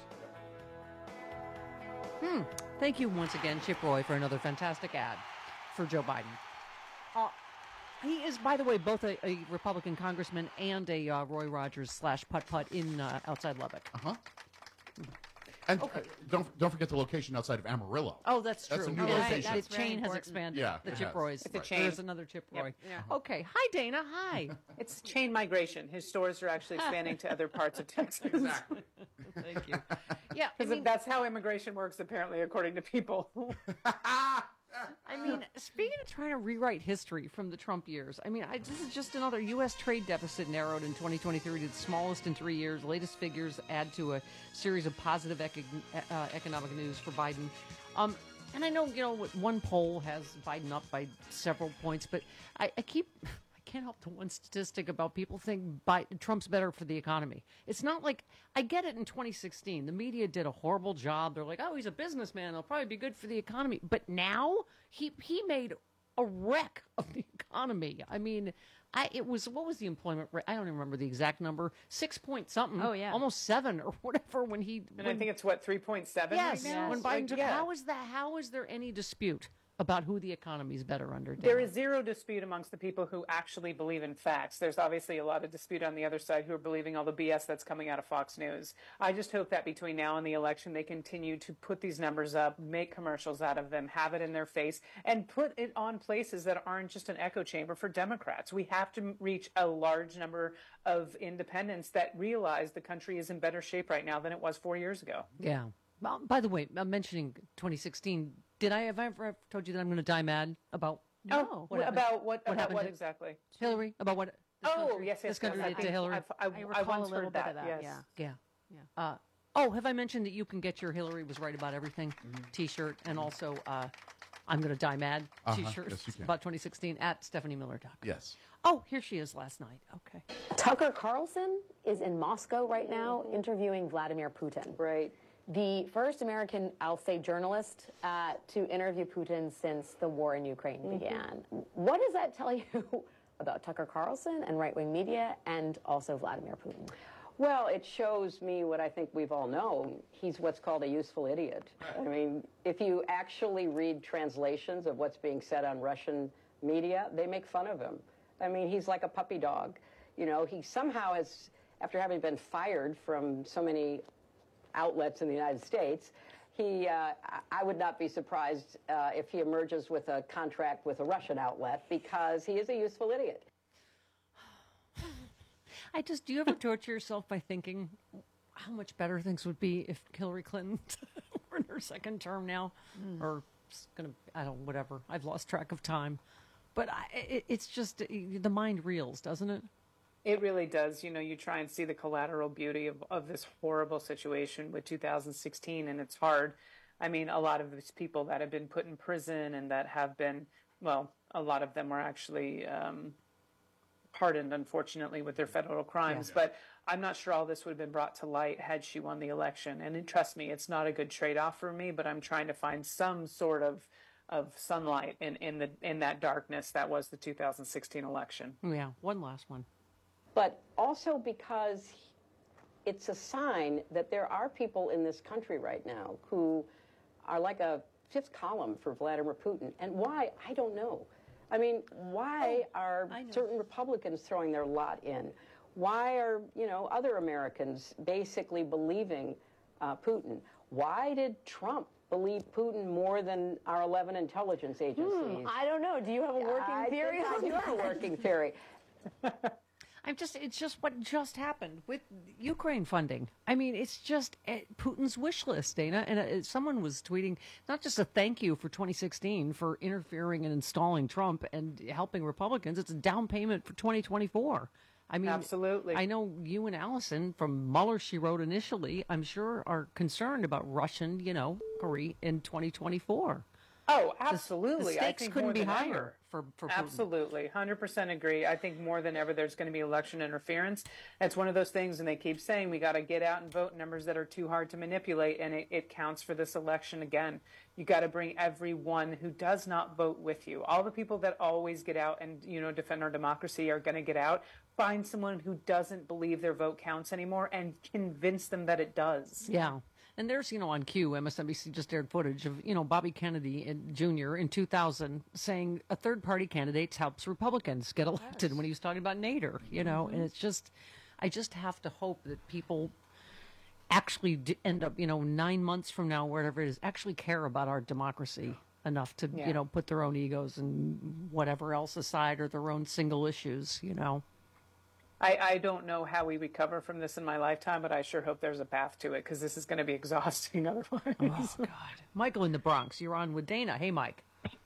Hmm. Thank you once again, Chip Roy, for another fantastic ad for Joe Biden. Uh, he is, by the way, both a, a Republican congressman and a uh, Roy Rogers slash putt-putt in uh, outside Lubbock. Uh-huh. And okay. uh, don't don't forget the location outside of Amarillo. Oh, that's true. That's a new oh, location. The chain has expanded. Yeah, the it Chip has. Roys. It's a chain. There's another Chip Roy. Yep. Yeah. Okay. Hi, Dana. Hi. It's chain migration. His stores are actually expanding to other parts of Texas. Exactly. Thank you. Yeah, because I mean, that's how immigration works, apparently, according to people. I mean, speaking of trying to rewrite history from the Trump years, I mean, I, this is just another U S trade deficit narrowed in twenty twenty-three to the smallest in three years. Latest figures add to a series of positive econ- uh, economic news for Biden. Um, and I know, you know, one poll has Biden up by several points, but I, I keep... I can't help the one statistic about people think Biden, Trump's better for the economy. It's not like, I get it in twenty sixteen. The media did a horrible job. They're like, oh, he's a businessman. He'll probably be good for the economy. But now he he made a wreck of the economy. I mean, I it was, what was the employment rate? I don't even remember the exact number. Six point something. Oh, yeah. Almost seven or whatever when he. And when, I think it's, what, three point seven yes, right now? when Biden Like, took, yeah. how is that, how is there any dispute about who the economy is better under? Dana? There is zero dispute amongst the people who actually believe in facts. There's obviously a lot of dispute on the other side who are believing all the B S that's coming out of Fox News. I just hope that between now and the election, they continue to put these numbers up, make commercials out of them, have it in their face, and put it on places that aren't just an echo chamber for Democrats. We have to reach a large number of independents that realize the country is in better shape right now than it was four years ago. Yeah. Well, by the way, I'm mentioning twenty sixteen. Did I have I ever told you that I'm going to die mad about? Oh, what happened- about what? what about happened what to exactly? Hillary? About what? this Oh, country- yes, yes, This country yes. did I to think Hillary. I've- I, I I recall once a little heard bit that. of that, Yes. yeah. Yeah. Yeah. Uh, oh, have I mentioned that you can get your Hillary was right about everything T-shirt and also uh, I'm going to die mad Uh-huh. T-shirt Yes, you can. about twenty sixteen at Stephanie Miller Doc. Yes. Oh, here she is last night. Okay. Tucker Carlson is in Moscow right now interviewing Vladimir Putin. Right. The first American, I'll say, journalist uh, to interview Putin since the war in Ukraine Mhm. began. What does that tell you about Tucker Carlson and right-wing media and also Vladimir Putin? Well, it shows me what I think we've all known. He's what's called a useful idiot. I mean, if you actually read translations of what's being said on Russian media, they make fun of him. I mean, he's like a puppy dog. You know, he somehow has, after having been fired from so many outlets in the United States, he, uh, I would not be surprised uh, if he emerges with a contract with a Russian outlet because he is a useful idiot. I just, do you ever torture yourself by thinking how much better things would be if Hillary Clinton were in her second term now? Mm. Or it's gonna, I don't, whatever. I've lost track of time. But I, it, it's just, the mind reels, doesn't it? It really does. You know, you try and see the collateral beauty of, of this horrible situation with two thousand sixteen, and it's hard. I mean, a lot of these people that have been put in prison and that have been, well, a lot of them were actually um, pardoned, unfortunately, with their federal crimes. Yeah. But I'm not sure all this would have been brought to light had she won the election. And trust me, it's not a good trade-off for me, but I'm trying to find some sort of of sunlight in, in the in that darkness that was the two thousand sixteen election. Yeah, one last one. But also because it's a sign that there are people in this country right now who are like a fifth column for Vladimir Putin. And why? I don't know. I mean, why Oh, are certain Republicans throwing their lot in? Why are, you know, other Americans basically believing uh, Putin? Why did Trump believe Putin more than our eleven intelligence agencies? Hmm, I don't know. Do you have a working I theory think I on do have a that? working theory. I'm just, it's just what just happened with Ukraine funding. I mean, it's just uh, Putin's wish list, Dana. And uh, someone was tweeting not just a thank you for twenty sixteen for interfering and installing Trump and helping Republicans. It's a down payment for twenty twenty-four. I mean, absolutely. I know you and Allison from Mueller, she wrote initially, I'm sure, are concerned about Russian, you know, inquiry in twenty twenty-four. Oh, absolutely. The, the I stakes think couldn't more be than higher ever. for, for Putin. Absolutely. one hundred percent agree. I think more than ever there's going to be election interference. It's one of those things, and they keep saying we got to get out and vote numbers that are too hard to manipulate, and it, it counts for this election again. You got to bring everyone who does not vote with you. All the people that always get out and, you know, defend our democracy are going to get out. Find someone who doesn't believe their vote counts anymore and convince them that it does. Yeah. And there's, you know, on Q, M S N B C just aired footage of, you know, Bobby Kennedy in, Junior in two thousand saying a third-party candidate helps Republicans get elected yes. when he was talking about Nader, you know. Mm-hmm. And it's just, I just have to hope that people actually d- end up, you know, nine months from now, wherever it is, actually care about our democracy enough to, yeah. you know, put their own egos and whatever else aside or their own single issues, you know. I, I don't know how we recover from this in my lifetime, but I sure hope there's a path to it because this is going to be exhausting otherwise. Oh, God. Michael in the Bronx, you're on with Dana. Hey, Mike.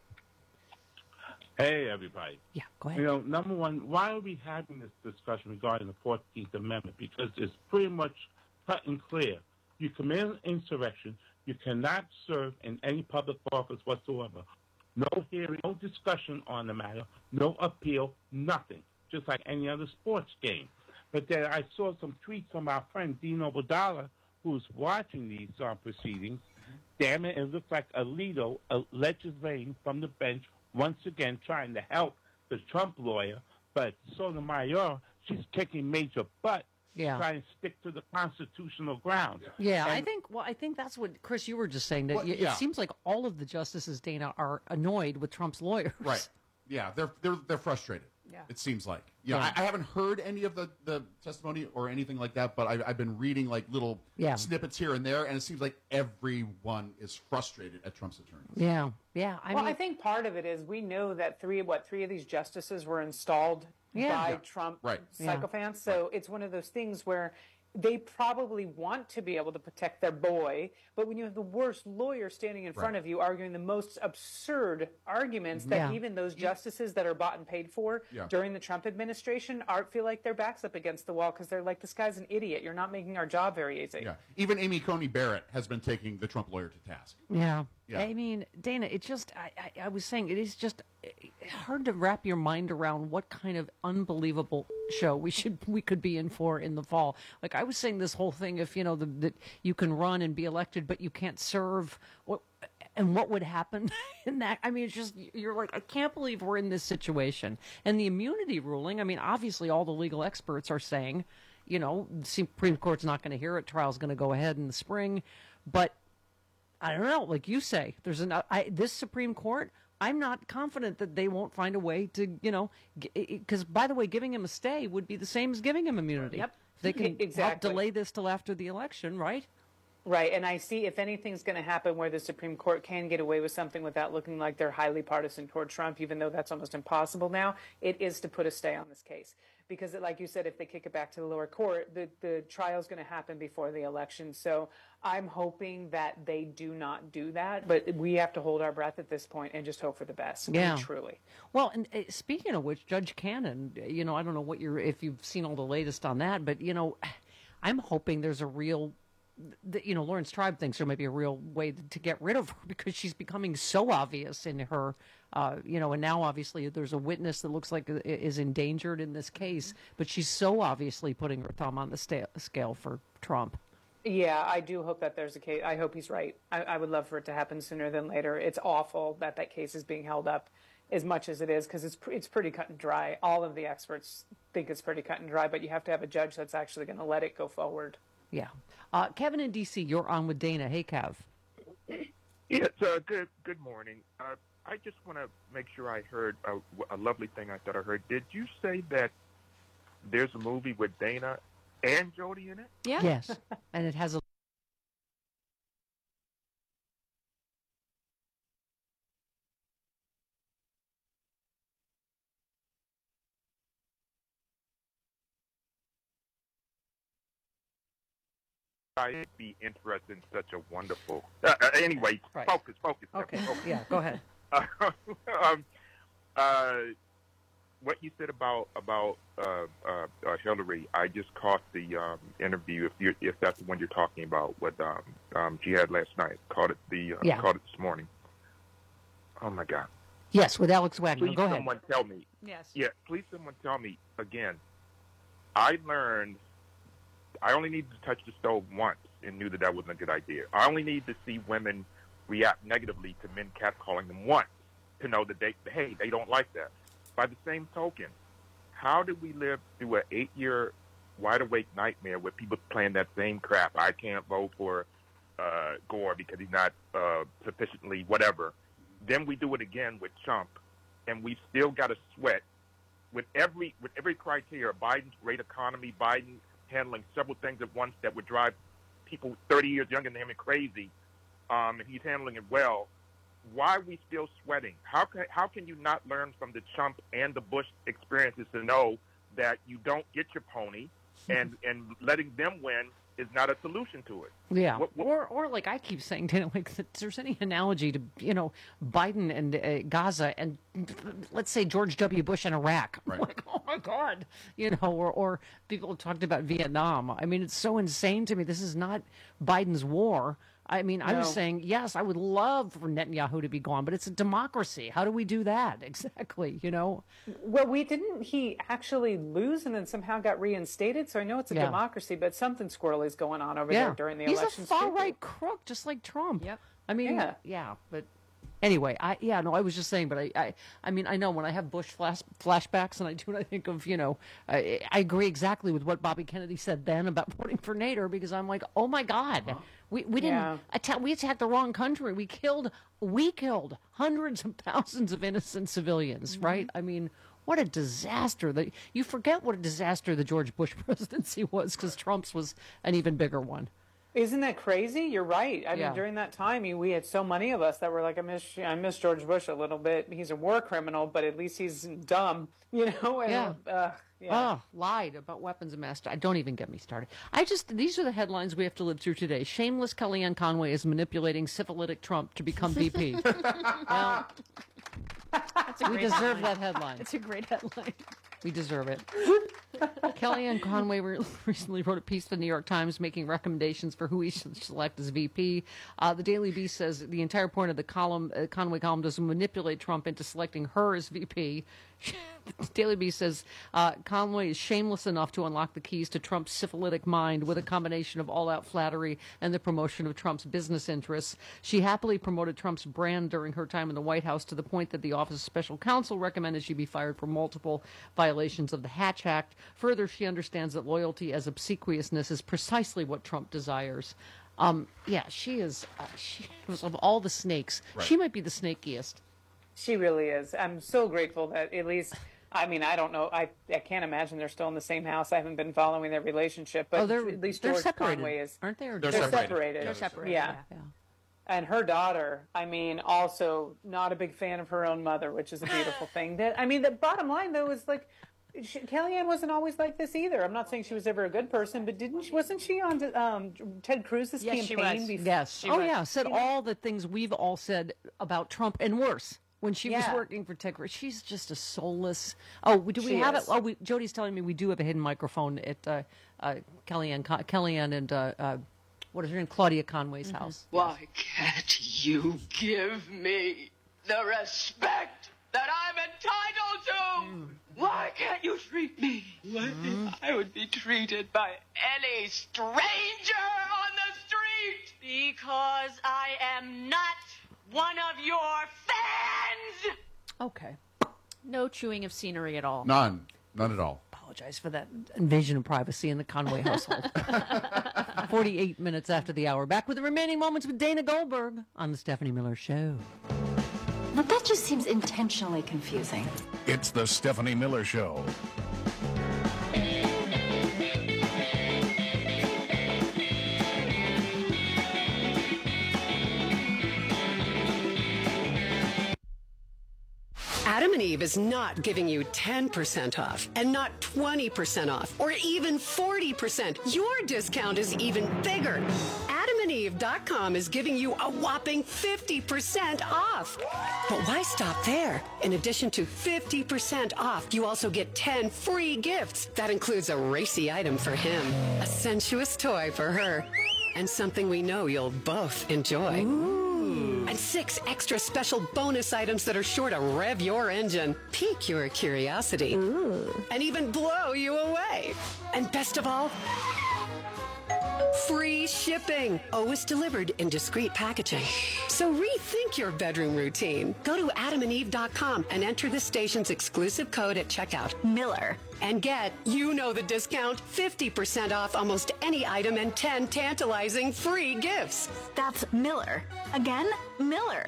Hey, everybody. Yeah, go ahead. You know, number one, why are we having this discussion regarding the fourteenth Amendment? Because it's pretty much cut and clear. You commit an insurrection, you cannot serve in any public office whatsoever. No hearing, no discussion on the matter, no appeal, nothing. Just like any other sports game. But then I saw some tweets from our friend Dino Badala, who's watching these uh, proceedings. Damn it, it looks like Alito uh, legislating from the bench, once again trying to help the Trump lawyer. But Sotomayor, she's kicking major butt, yeah. trying to stick to the constitutional grounds. Yeah, and, I think, well, I think that's what, Chris, you were just saying, that well, it yeah. seems like all of the justices, Dana, are annoyed with Trump's lawyers. Right. Yeah, they're, they're, they're frustrated. Yeah. It seems like. Yeah, yeah. I, I haven't heard any of the, the testimony or anything like that, but I, I've been reading like little yeah. snippets here and there, and it seems like everyone is frustrated at Trump's attorneys. Yeah, yeah. I well, mean, I think part of it is we know that three, what, three of these justices were installed yeah. by yeah. Trump right. sycophants. Yeah. So right. it's one of those things where they probably want to be able to protect their boy, but when you have the worst lawyer standing in front right. of you arguing the most absurd arguments that yeah. even those justices that are bought and paid for yeah. during the Trump administration are feel like their back's up against the wall because they're like, this guy's an idiot. You're not making our job very easy. Yeah. Even Amy Coney Barrett has been taking the Trump lawyer to task. Yeah. Yeah. I mean, Dana, it just, I, I, I was saying, it is just hard to wrap your mind around what kind of unbelievable show we should, we could be in for in the fall. Like I was saying this whole thing, if, you know, the, that you can run and be elected, but you can't serve, what, and what would happen in that? I mean, it's just, you're like, I can't believe we're in this situation. And the immunity ruling, I mean, obviously all the legal experts are saying, you know, the Supreme Court's not going to hear it. Trial's going to go ahead in the spring, but I don't know. Like you say, there's an I, this Supreme Court. I'm not confident that they won't find a way to, you know, because by the way, giving him a stay would be the same as giving him immunity. Yep, they can exactly. help delay this till after the election, right? Right, and I see if anything's going to happen where the Supreme Court can get away with something without looking like they're highly partisan toward Trump, even though that's almost impossible now, it is to put a stay on this case. Because, like you said, if they kick it back to the lower court, the, the trial's going to happen before the election. So I'm hoping that they do not do that. But we have to hold our breath at this point and just hope for the best. Yeah. I mean, truly. Well, and uh, speaking of which, Judge Cannon, you know, I don't know what you're, if you've seen all the latest on that, but, you know, I'm hoping there's a real, the, you know, Lawrence Tribe thinks there may be a real way to get rid of her because she's becoming so obvious in her, uh, you know, and now obviously there's a witness that looks like is endangered in this case, but she's so obviously putting her thumb on the sta- scale for Trump. Yeah, I do hope that there's a case. I hope he's right. I, I would love for it to happen sooner than later. It's awful that that case is being held up as much as it is because it's it's pretty cut and dry. All of the experts think it's pretty cut and dry, but you have to have a judge that's actually going to let it go forward. Yeah. Uh, Kevin in D C, you're on with Dana. Hey, Kev. Yes, uh, good good morning. Uh, I just want to make sure I heard a, a lovely thing I thought I heard. Did you say that there's a movie with Dana and Jody in it? Yeah. Yes, and it has a... I'd be interested in such a wonderful. Uh, uh, anyway, right. focus, focus. Okay. Focus. Yeah. Go ahead. Uh, um, uh, what you said about about uh, uh, uh, Hillary, I just caught the um, interview. If you if that's the one you're talking about, what um, um, she had last night, caught it the uh, Yeah. caught it this morning. Oh my God. Yes, with Alex Wagner. Please Go ahead. someone tell me. Yes. Yeah, please someone tell me again. I learned I only needed to touch the stove once and knew that that wasn't a good idea. I only need to see women react negatively to men catcalling them once to know that they, hey, they don't like that. By the same token, how did we live through an eight-year wide-awake nightmare with people playing that same crap? I can't vote for uh, Gore because he's not uh, sufficiently whatever. Then we do it again with Trump, and we've still got to sweat with every with every criteria. Biden's great economy, Biden handling several things at once that would drive people thirty years younger than him crazy, um, and he's handling it well. Why are we still sweating? How can how can you not learn from the Trump and the Bush experiences to know that you don't get your pony, and and letting them win is not a solution to it? Yeah, What- what- or or like I keep saying, Dana, like if there's any analogy to you know Biden and uh, Gaza and let's say George W. Bush and Iraq, I'm like oh my God, you know, or or people have talked about Vietnam. I mean, it's so insane to me. This is not Biden's war. I mean, I was No. saying, yes, I would love for Netanyahu to be gone, but it's a democracy. How do we do that? Exactly, you know? Well, we didn't he actually lose and then somehow got reinstated? So I know it's a Yeah. democracy, but something squirrely is going on over Yeah. there during the He's elections. a far too. right crook, just like Trump. Yep. I mean, Yeah. yeah, but anyway, I yeah, no, I was just saying, but I, I, I mean, I know when I have Bush flash, flashbacks, and I do, and I think of, you know, I, I agree exactly with what Bobby Kennedy said then about voting for Nader, because I'm like, oh my God, we we didn't Yeah. attack, we attacked the wrong country. We killed, we killed hundreds of thousands of innocent civilians, right? I mean. What a disaster! That you forget what a disaster the George Bush presidency was, because Trump's was an even bigger one. Isn't that crazy? You're right. I Yeah. mean, during that time, you- we had so many of us that were like, I miss, I miss George Bush a little bit. He's a war criminal, but at least he's dumb, you know? And, Yeah. Uh, yeah. Oh, lied about weapons of mass. I don't even get me started. I just these are the headlines we have to live through today. Shameless Kellyanne Conway is manipulating syphilitic Trump to become V P. Well, That's a we great deserve headline. that headline. It's a great headline. We deserve it. Kellyanne Conway re- recently wrote a piece for the New York Times making recommendations for who he should select as V P. Uh, the Daily Beast says the entire point of the column, uh, Conway column, does manipulate Trump into selecting her as V P. The Daily Beast says uh, Conway is shameless enough to unlock the keys to Trump's syphilitic mind with a combination of all-out flattery and the promotion of Trump's business interests. She happily promoted Trump's brand during her time in the White House to the point that the Office of Special Counsel recommended she be fired for multiple violations of the Hatch Act. Further, she understands that loyalty as obsequiousness is precisely what Trump desires. Um, yeah, she is, uh, she, of all the snakes, Right. she might be the snakiest. She really is. I'm so grateful that at least, I mean, I don't know. I, I can't imagine they're still in the same house. I haven't been following their relationship, but Oh, they're- at least they're George separated, Conway is. aren't they, or They're, They're separated. separated. Yeah, they're separated, Yeah. yeah. And her daughter, I mean, also not a big fan of her own mother, which is a beautiful thing. That I mean, the bottom line though is like, she, Kellyanne wasn't always like this either. I'm not saying she was ever a good person, but didn't she, wasn't she on um, Ted Cruz's Yes, she campaign? was. before- Yes. She oh, was. yeah. Said You know? all the things we've all said about Trump and worse when she was Yeah. working for Ted Cruz. She's just a soulless. Oh, do we She have is. it? Oh, we, Jody's telling me we do have a hidden microphone at uh, uh, Kellyanne, Co- Kellyanne and uh, uh, what is her name? Claudia Conway's house. Why can't you give me the respect that I'm entitled to? Why can't you treat me like I would be treated by any stranger on the street? Because I am not one of your fans! Okay. No chewing of scenery at all. None. None at all. Apologize for that invasion of privacy in the Conway household. forty-eight minutes after the hour. Back with the remaining moments with Dana Goldberg on the Stephanie Miller Show. But that just seems intentionally confusing. It's the Stephanie Miller Show. Adam and Eve is not giving you ten percent off and not twenty percent off or even forty percent. Your discount is even bigger. adam and eve dot com is giving you a whopping fifty percent off. But why stop there? In addition to fifty percent off, you also get ten free gifts. That includes a racy item for him, a sensuous toy for her, and something we know you'll both enjoy. A and six extra special bonus items that are sure to rev your engine, pique your curiosity, Ooh. and even blow you away. And best of all, free shipping. Always delivered in discreet packaging. So rethink your bedroom routine. Go to adam and eve dot com and enter this station's exclusive code at checkout, Miller. And get, you know the discount, fifty percent off almost any item and ten tantalizing free gifts. That's Miller. Again, Miller.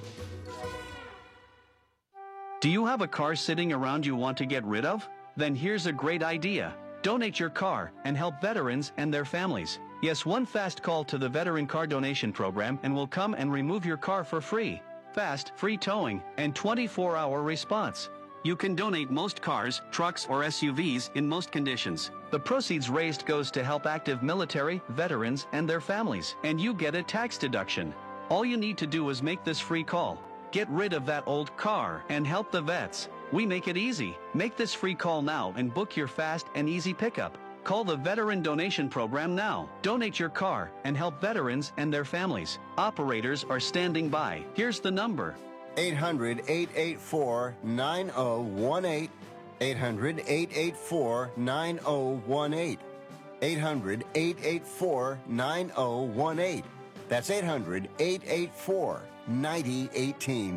Do you have a car sitting around you want to get rid of? Then here's a great idea. Donate your car and help veterans and their families. Yes, one fast call to the Veteran Car Donation Program and we'll come and remove your car for free. Fast, free towing, and twenty-four hour response. You can donate most cars, trucks, or S U Vs in most conditions. The proceeds raised goes to help active military, veterans, and their families, and you get a tax deduction. All you need to do is make this free call. Get rid of that old car and help the vets. We make it easy. Make this free call now and book your fast and easy pickup. Call the Veteran Donation Program now. Donate your car and help veterans and their families. Operators are standing by. Here's the number. eight hundred, eight eight four, nine zero one eight. eight hundred, eight eight four, nine zero one eight. eight hundred, eight eight four, nine zero one eight. That's eight hundred, eight eight four, nine zero one eight.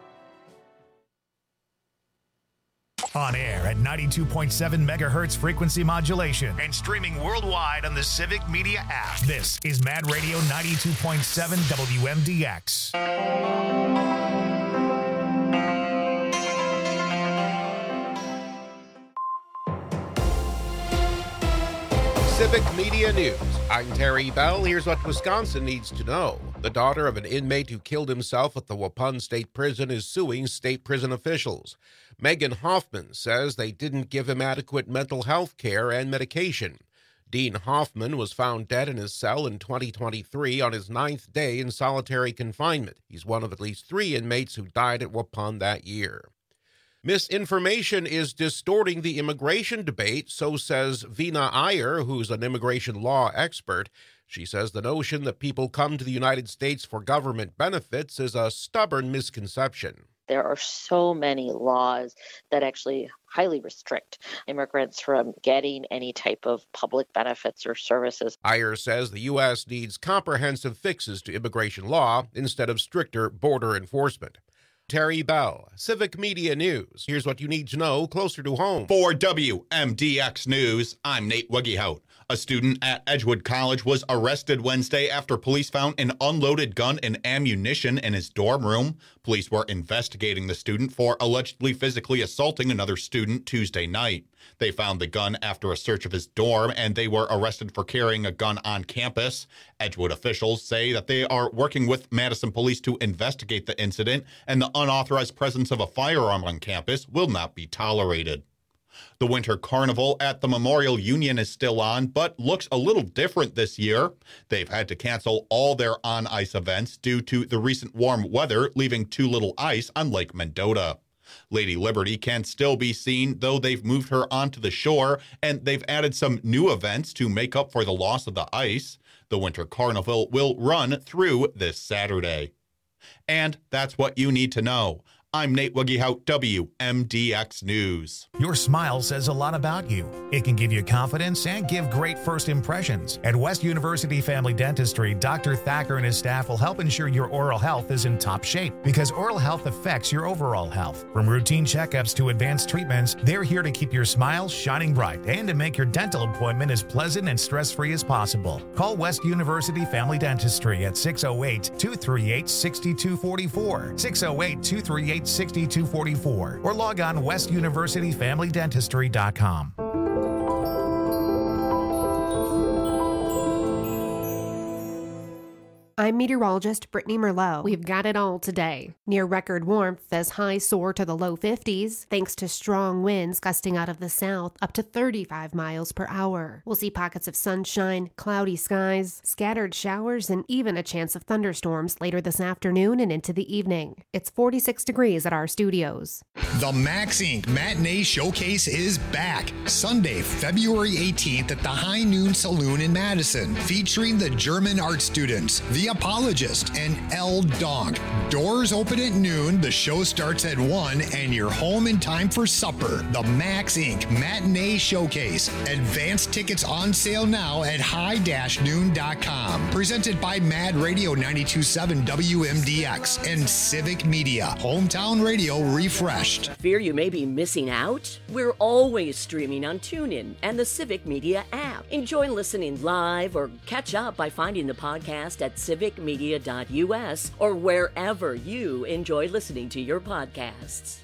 On air at ninety-two point seven megahertz frequency modulation and streaming worldwide on the Civic Media app. This is Mad Radio ninety-two point seven W M D X. Civic Media News. I'm Terry Bell. Here's what Wisconsin needs to know. The daughter of an inmate who killed himself at the Waupun State Prison is suing state prison officials. Megan Hoffman says they didn't give him adequate mental health care and medication. Dean Hoffman was found dead in his cell in twenty twenty-three on his ninth day in solitary confinement. He's one of at least three inmates who died at Waupun that year. Misinformation is distorting the immigration debate, so says Vina Iyer, who's an immigration law expert. She says the notion that people come to the United States for government benefits is a stubborn misconception. There are so many laws that actually highly restrict immigrants from getting any type of public benefits or services. Iyer says the U S needs comprehensive fixes to immigration law instead of stricter border enforcement. Terry Bell, Civic Media News. Here's what you need to know closer to home. For W M D X News, I'm Nate Weggehout. A student at Edgewood College was arrested Wednesday after police found an unloaded gun and ammunition in his dorm room. Police were investigating the student for allegedly physically assaulting another student Tuesday night. They found the gun after a search of his dorm, and they were arrested for carrying a gun on campus. Edgewood officials say that they are working with Madison police to investigate the incident, and the unauthorized presence of a firearm on campus will not be tolerated. The Winter Carnival at the Memorial Union is still on, but looks a little different this year. They've had to cancel all their on-ice events due to the recent warm weather, leaving too little ice on Lake Mendota. Lady Liberty can still be seen, though they've moved her onto the shore, and they've added some new events to make up for the loss of the ice. The Winter Carnival will run through this Saturday. And that's what you need to know. I'm Nate Weggehout, W M D X News. Your smile says a lot about you. It can give you confidence and give great first impressions. At West University Family Dentistry, Doctor Thacker and his staff will help ensure your oral health is in top shape, because oral health affects your overall health. From routine checkups to advanced treatments, they're here to keep your smile shining bright and to make your dental appointment as pleasant and stress-free as possible. Call West University Family Dentistry at six oh eight, two three eight, six two four four, six oh eight, two three eight, six two four four, or log on west university family dentistry dot com. I'm meteorologist Brittany Merlot. We've got it all today. Near record warmth as highs soar to the low fifties, thanks to strong winds gusting out of the south up to thirty-five miles per hour. We'll see pockets of sunshine, cloudy skies, scattered showers, and even a chance of thunderstorms later this afternoon and into the evening. It's forty-six degrees at our studios. The Max Incorporated Matinee Showcase is back Sunday, February eighteenth at the High Noon Saloon in Madison, featuring the German art students. The The Apologist, and El Donk. Doors open at noon, the show starts at one, and you're home in time for supper. The Max Incorporated. Matinee Showcase. Advanced tickets on sale now at high dash noon dot com. Presented by Mad Radio ninety-two point seven W M D X and Civic Media. Hometown radio refreshed. Fear you may be missing out? We're always streaming on TuneIn and the Civic Media app. Enjoy listening live or catch up by finding the podcast at civic media dot U S or wherever you enjoy listening to your podcasts.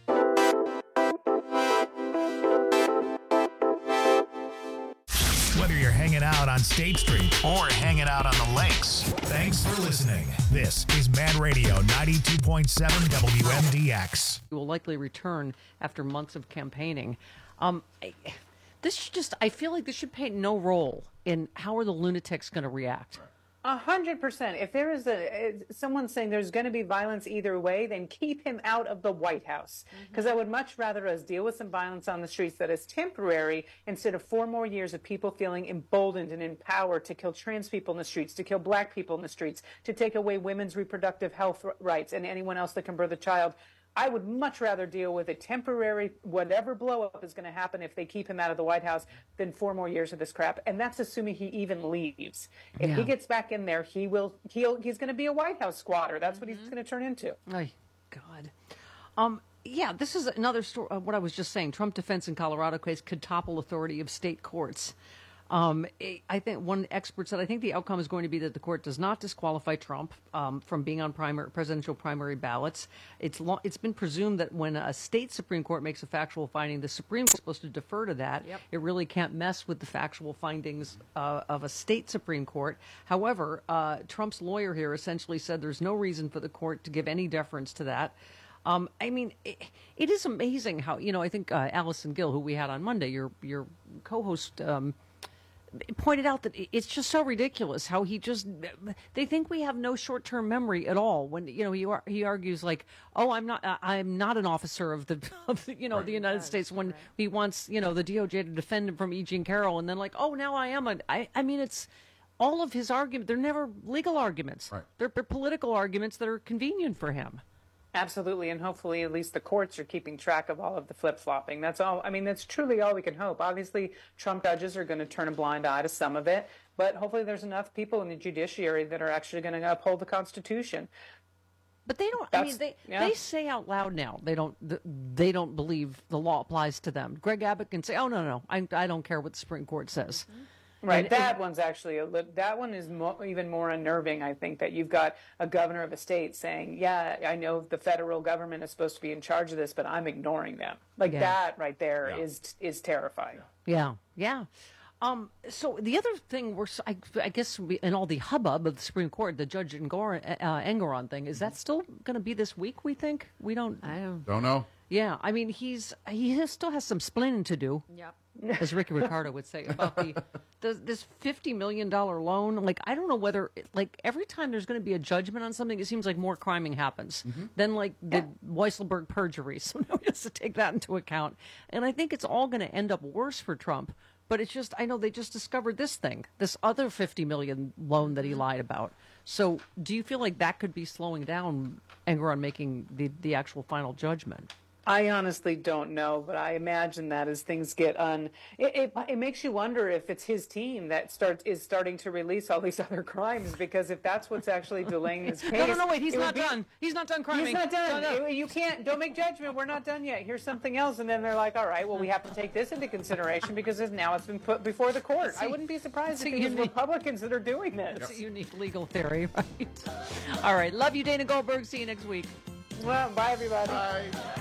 Whether you're hanging out on State Street or hanging out on the lakes, thanks for listening. This is Mad Radio ninety-two point seven W M D X. He will likely return after months of campaigning. Um, I, this should just, I feel like this should play no role in how are the lunatics going to react. A hundred percent. If there is a someone saying there's going to be violence either way, then keep him out of the White House. Because mm-hmm. I would much rather us deal with some violence on the streets that is temporary instead of four more years of people feeling emboldened and empowered to kill trans people in the streets, to kill black people in the streets, to take away women's reproductive health rights and anyone else that can birth a child. I would much rather deal with a temporary, whatever blow up is going to happen if they keep him out of the White House than four more years of this crap. And that's assuming he even leaves. If Yeah. he gets back in there, he will, he'll, he's going to be a White House squatter. That's what he's going to turn into. Oh, God. Um, yeah, this is another story. Uh, what I was just saying. Trump defense in Colorado case could topple authority of state courts. Um, I think one expert said, I think the outcome is going to be that the court does not disqualify Trump um, from being on primary, presidential primary ballots. It's lo- it's been presumed that when a state Supreme Court makes a factual finding, the Supreme Court is supposed to defer to that. Yep. It really can't mess with the factual findings uh, of a state Supreme Court. However, uh, Trump's lawyer here essentially said there's no reason for the court to give any deference to that. Um, I mean, it, it is amazing how, you know, I think uh, Allison Gill, who we had on Monday, your, your co-host, um, pointed out that it's just so ridiculous how he just they think we have no short-term memory at all when you know he he argues like, oh, I'm not I'm not an officer of the, of the you know right. the United right. States when right. he wants you know the D O J to defend him from E. Jean Carroll, and then like, oh, now I am a I I mean it's all of his arguments, they're never legal arguments, right. they're, they're political arguments that are convenient for him. Absolutely, and hopefully at least the courts are keeping track of all of the flip-flopping. That's all. I mean, that's truly all we can hope. Obviously, Trump judges are going to turn a blind eye to some of it, but hopefully there's enough people in the judiciary that are actually going to uphold the Constitution. But they don't. That's, I mean, they yeah. they say out loud now they don't they don't believe the law applies to them. Greg Abbott can say, "Oh no, no, I I don't care what the Supreme Court says." Mm-hmm. Right, and, that and, one's actually a li- that one is mo- even more unnerving. I think that you've got a governor of a state saying, "Yeah, I know the federal government is supposed to be in charge of this, but I'm ignoring them." Like yeah. that right there yeah. is is terrifying. Yeah, yeah. Um, so the other thing we're, I, I guess, we, in all the hubbub of the Supreme Court, the Judge Engoron, uh, Engoron thing, is that still going to be this week? We think we don't. I don't. Don't know. Yeah, I mean, he's he has, still has some splaining to do. Yep. As Ricky Ricardo would say about the, the this fifty million dollar loan. Like, I don't know whether like every time there's going to be a judgment on something, it seems like more criming happens mm-hmm. than like the yeah. Weisselberg perjury. So now he has to take that into account, and I think it's all going to end up worse for Trump. But it's just, I know they just discovered this thing, this other fifty million loan that he lied about. So do you feel like that could be slowing down Engoron making the, the actual final judgment? I honestly don't know, but I imagine that as things get un, it, it, it makes you wonder if it's his team that starts is starting to release all these other crimes. Because if that's what's actually delaying his case, no, no, no, wait, he's not be, done. He's not done criming. He's not done. No, no. You can't. Don't make judgment. We're not done yet. Here's something else, and then they're like, all right, well, we have to take this into consideration because now it's been put before the court. I wouldn't be surprised if it was Republicans that are doing this. It's a unique legal theory, right? All right, love you, Dana Goldberg. See you next week. Well, bye, everybody. Bye.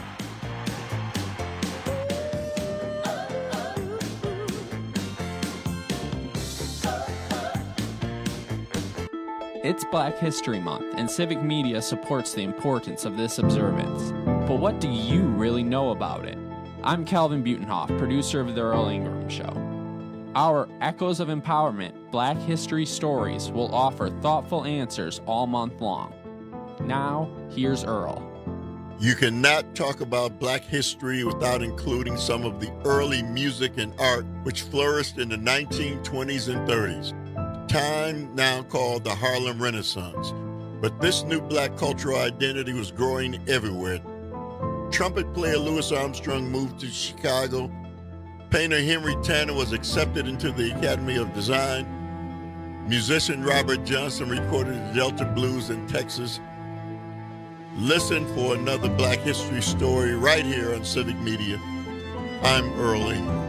It's Black History Month, and Civic Media supports the importance of this observance. But what do you really know about it? I'm Calvin Butenhoff, producer of The Earl Ingram Show. Our Echoes of Empowerment Black History Stories will offer thoughtful answers all month long. Now, here's Earl. You cannot talk about Black history without including some of the early music and art which flourished in the nineteen twenties and thirties. time now called the Harlem Renaissance. But this new black cultural identity was growing everywhere. Trumpet player Louis Armstrong moved to Chicago. Painter Henry Tanner was accepted into the Academy of Design. Musician Robert Johnson recorded the Delta Blues in Texas. Listen for another Black History story right here on Civic Media. I'm Earl Ingram.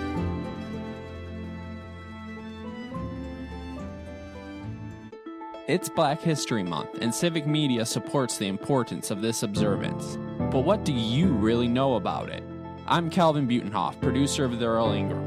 It's Black History Month, and Civic Media supports the importance of this observance. But what do you really know about it? I'm Calvin Butenhoff, producer of The Earl Ingram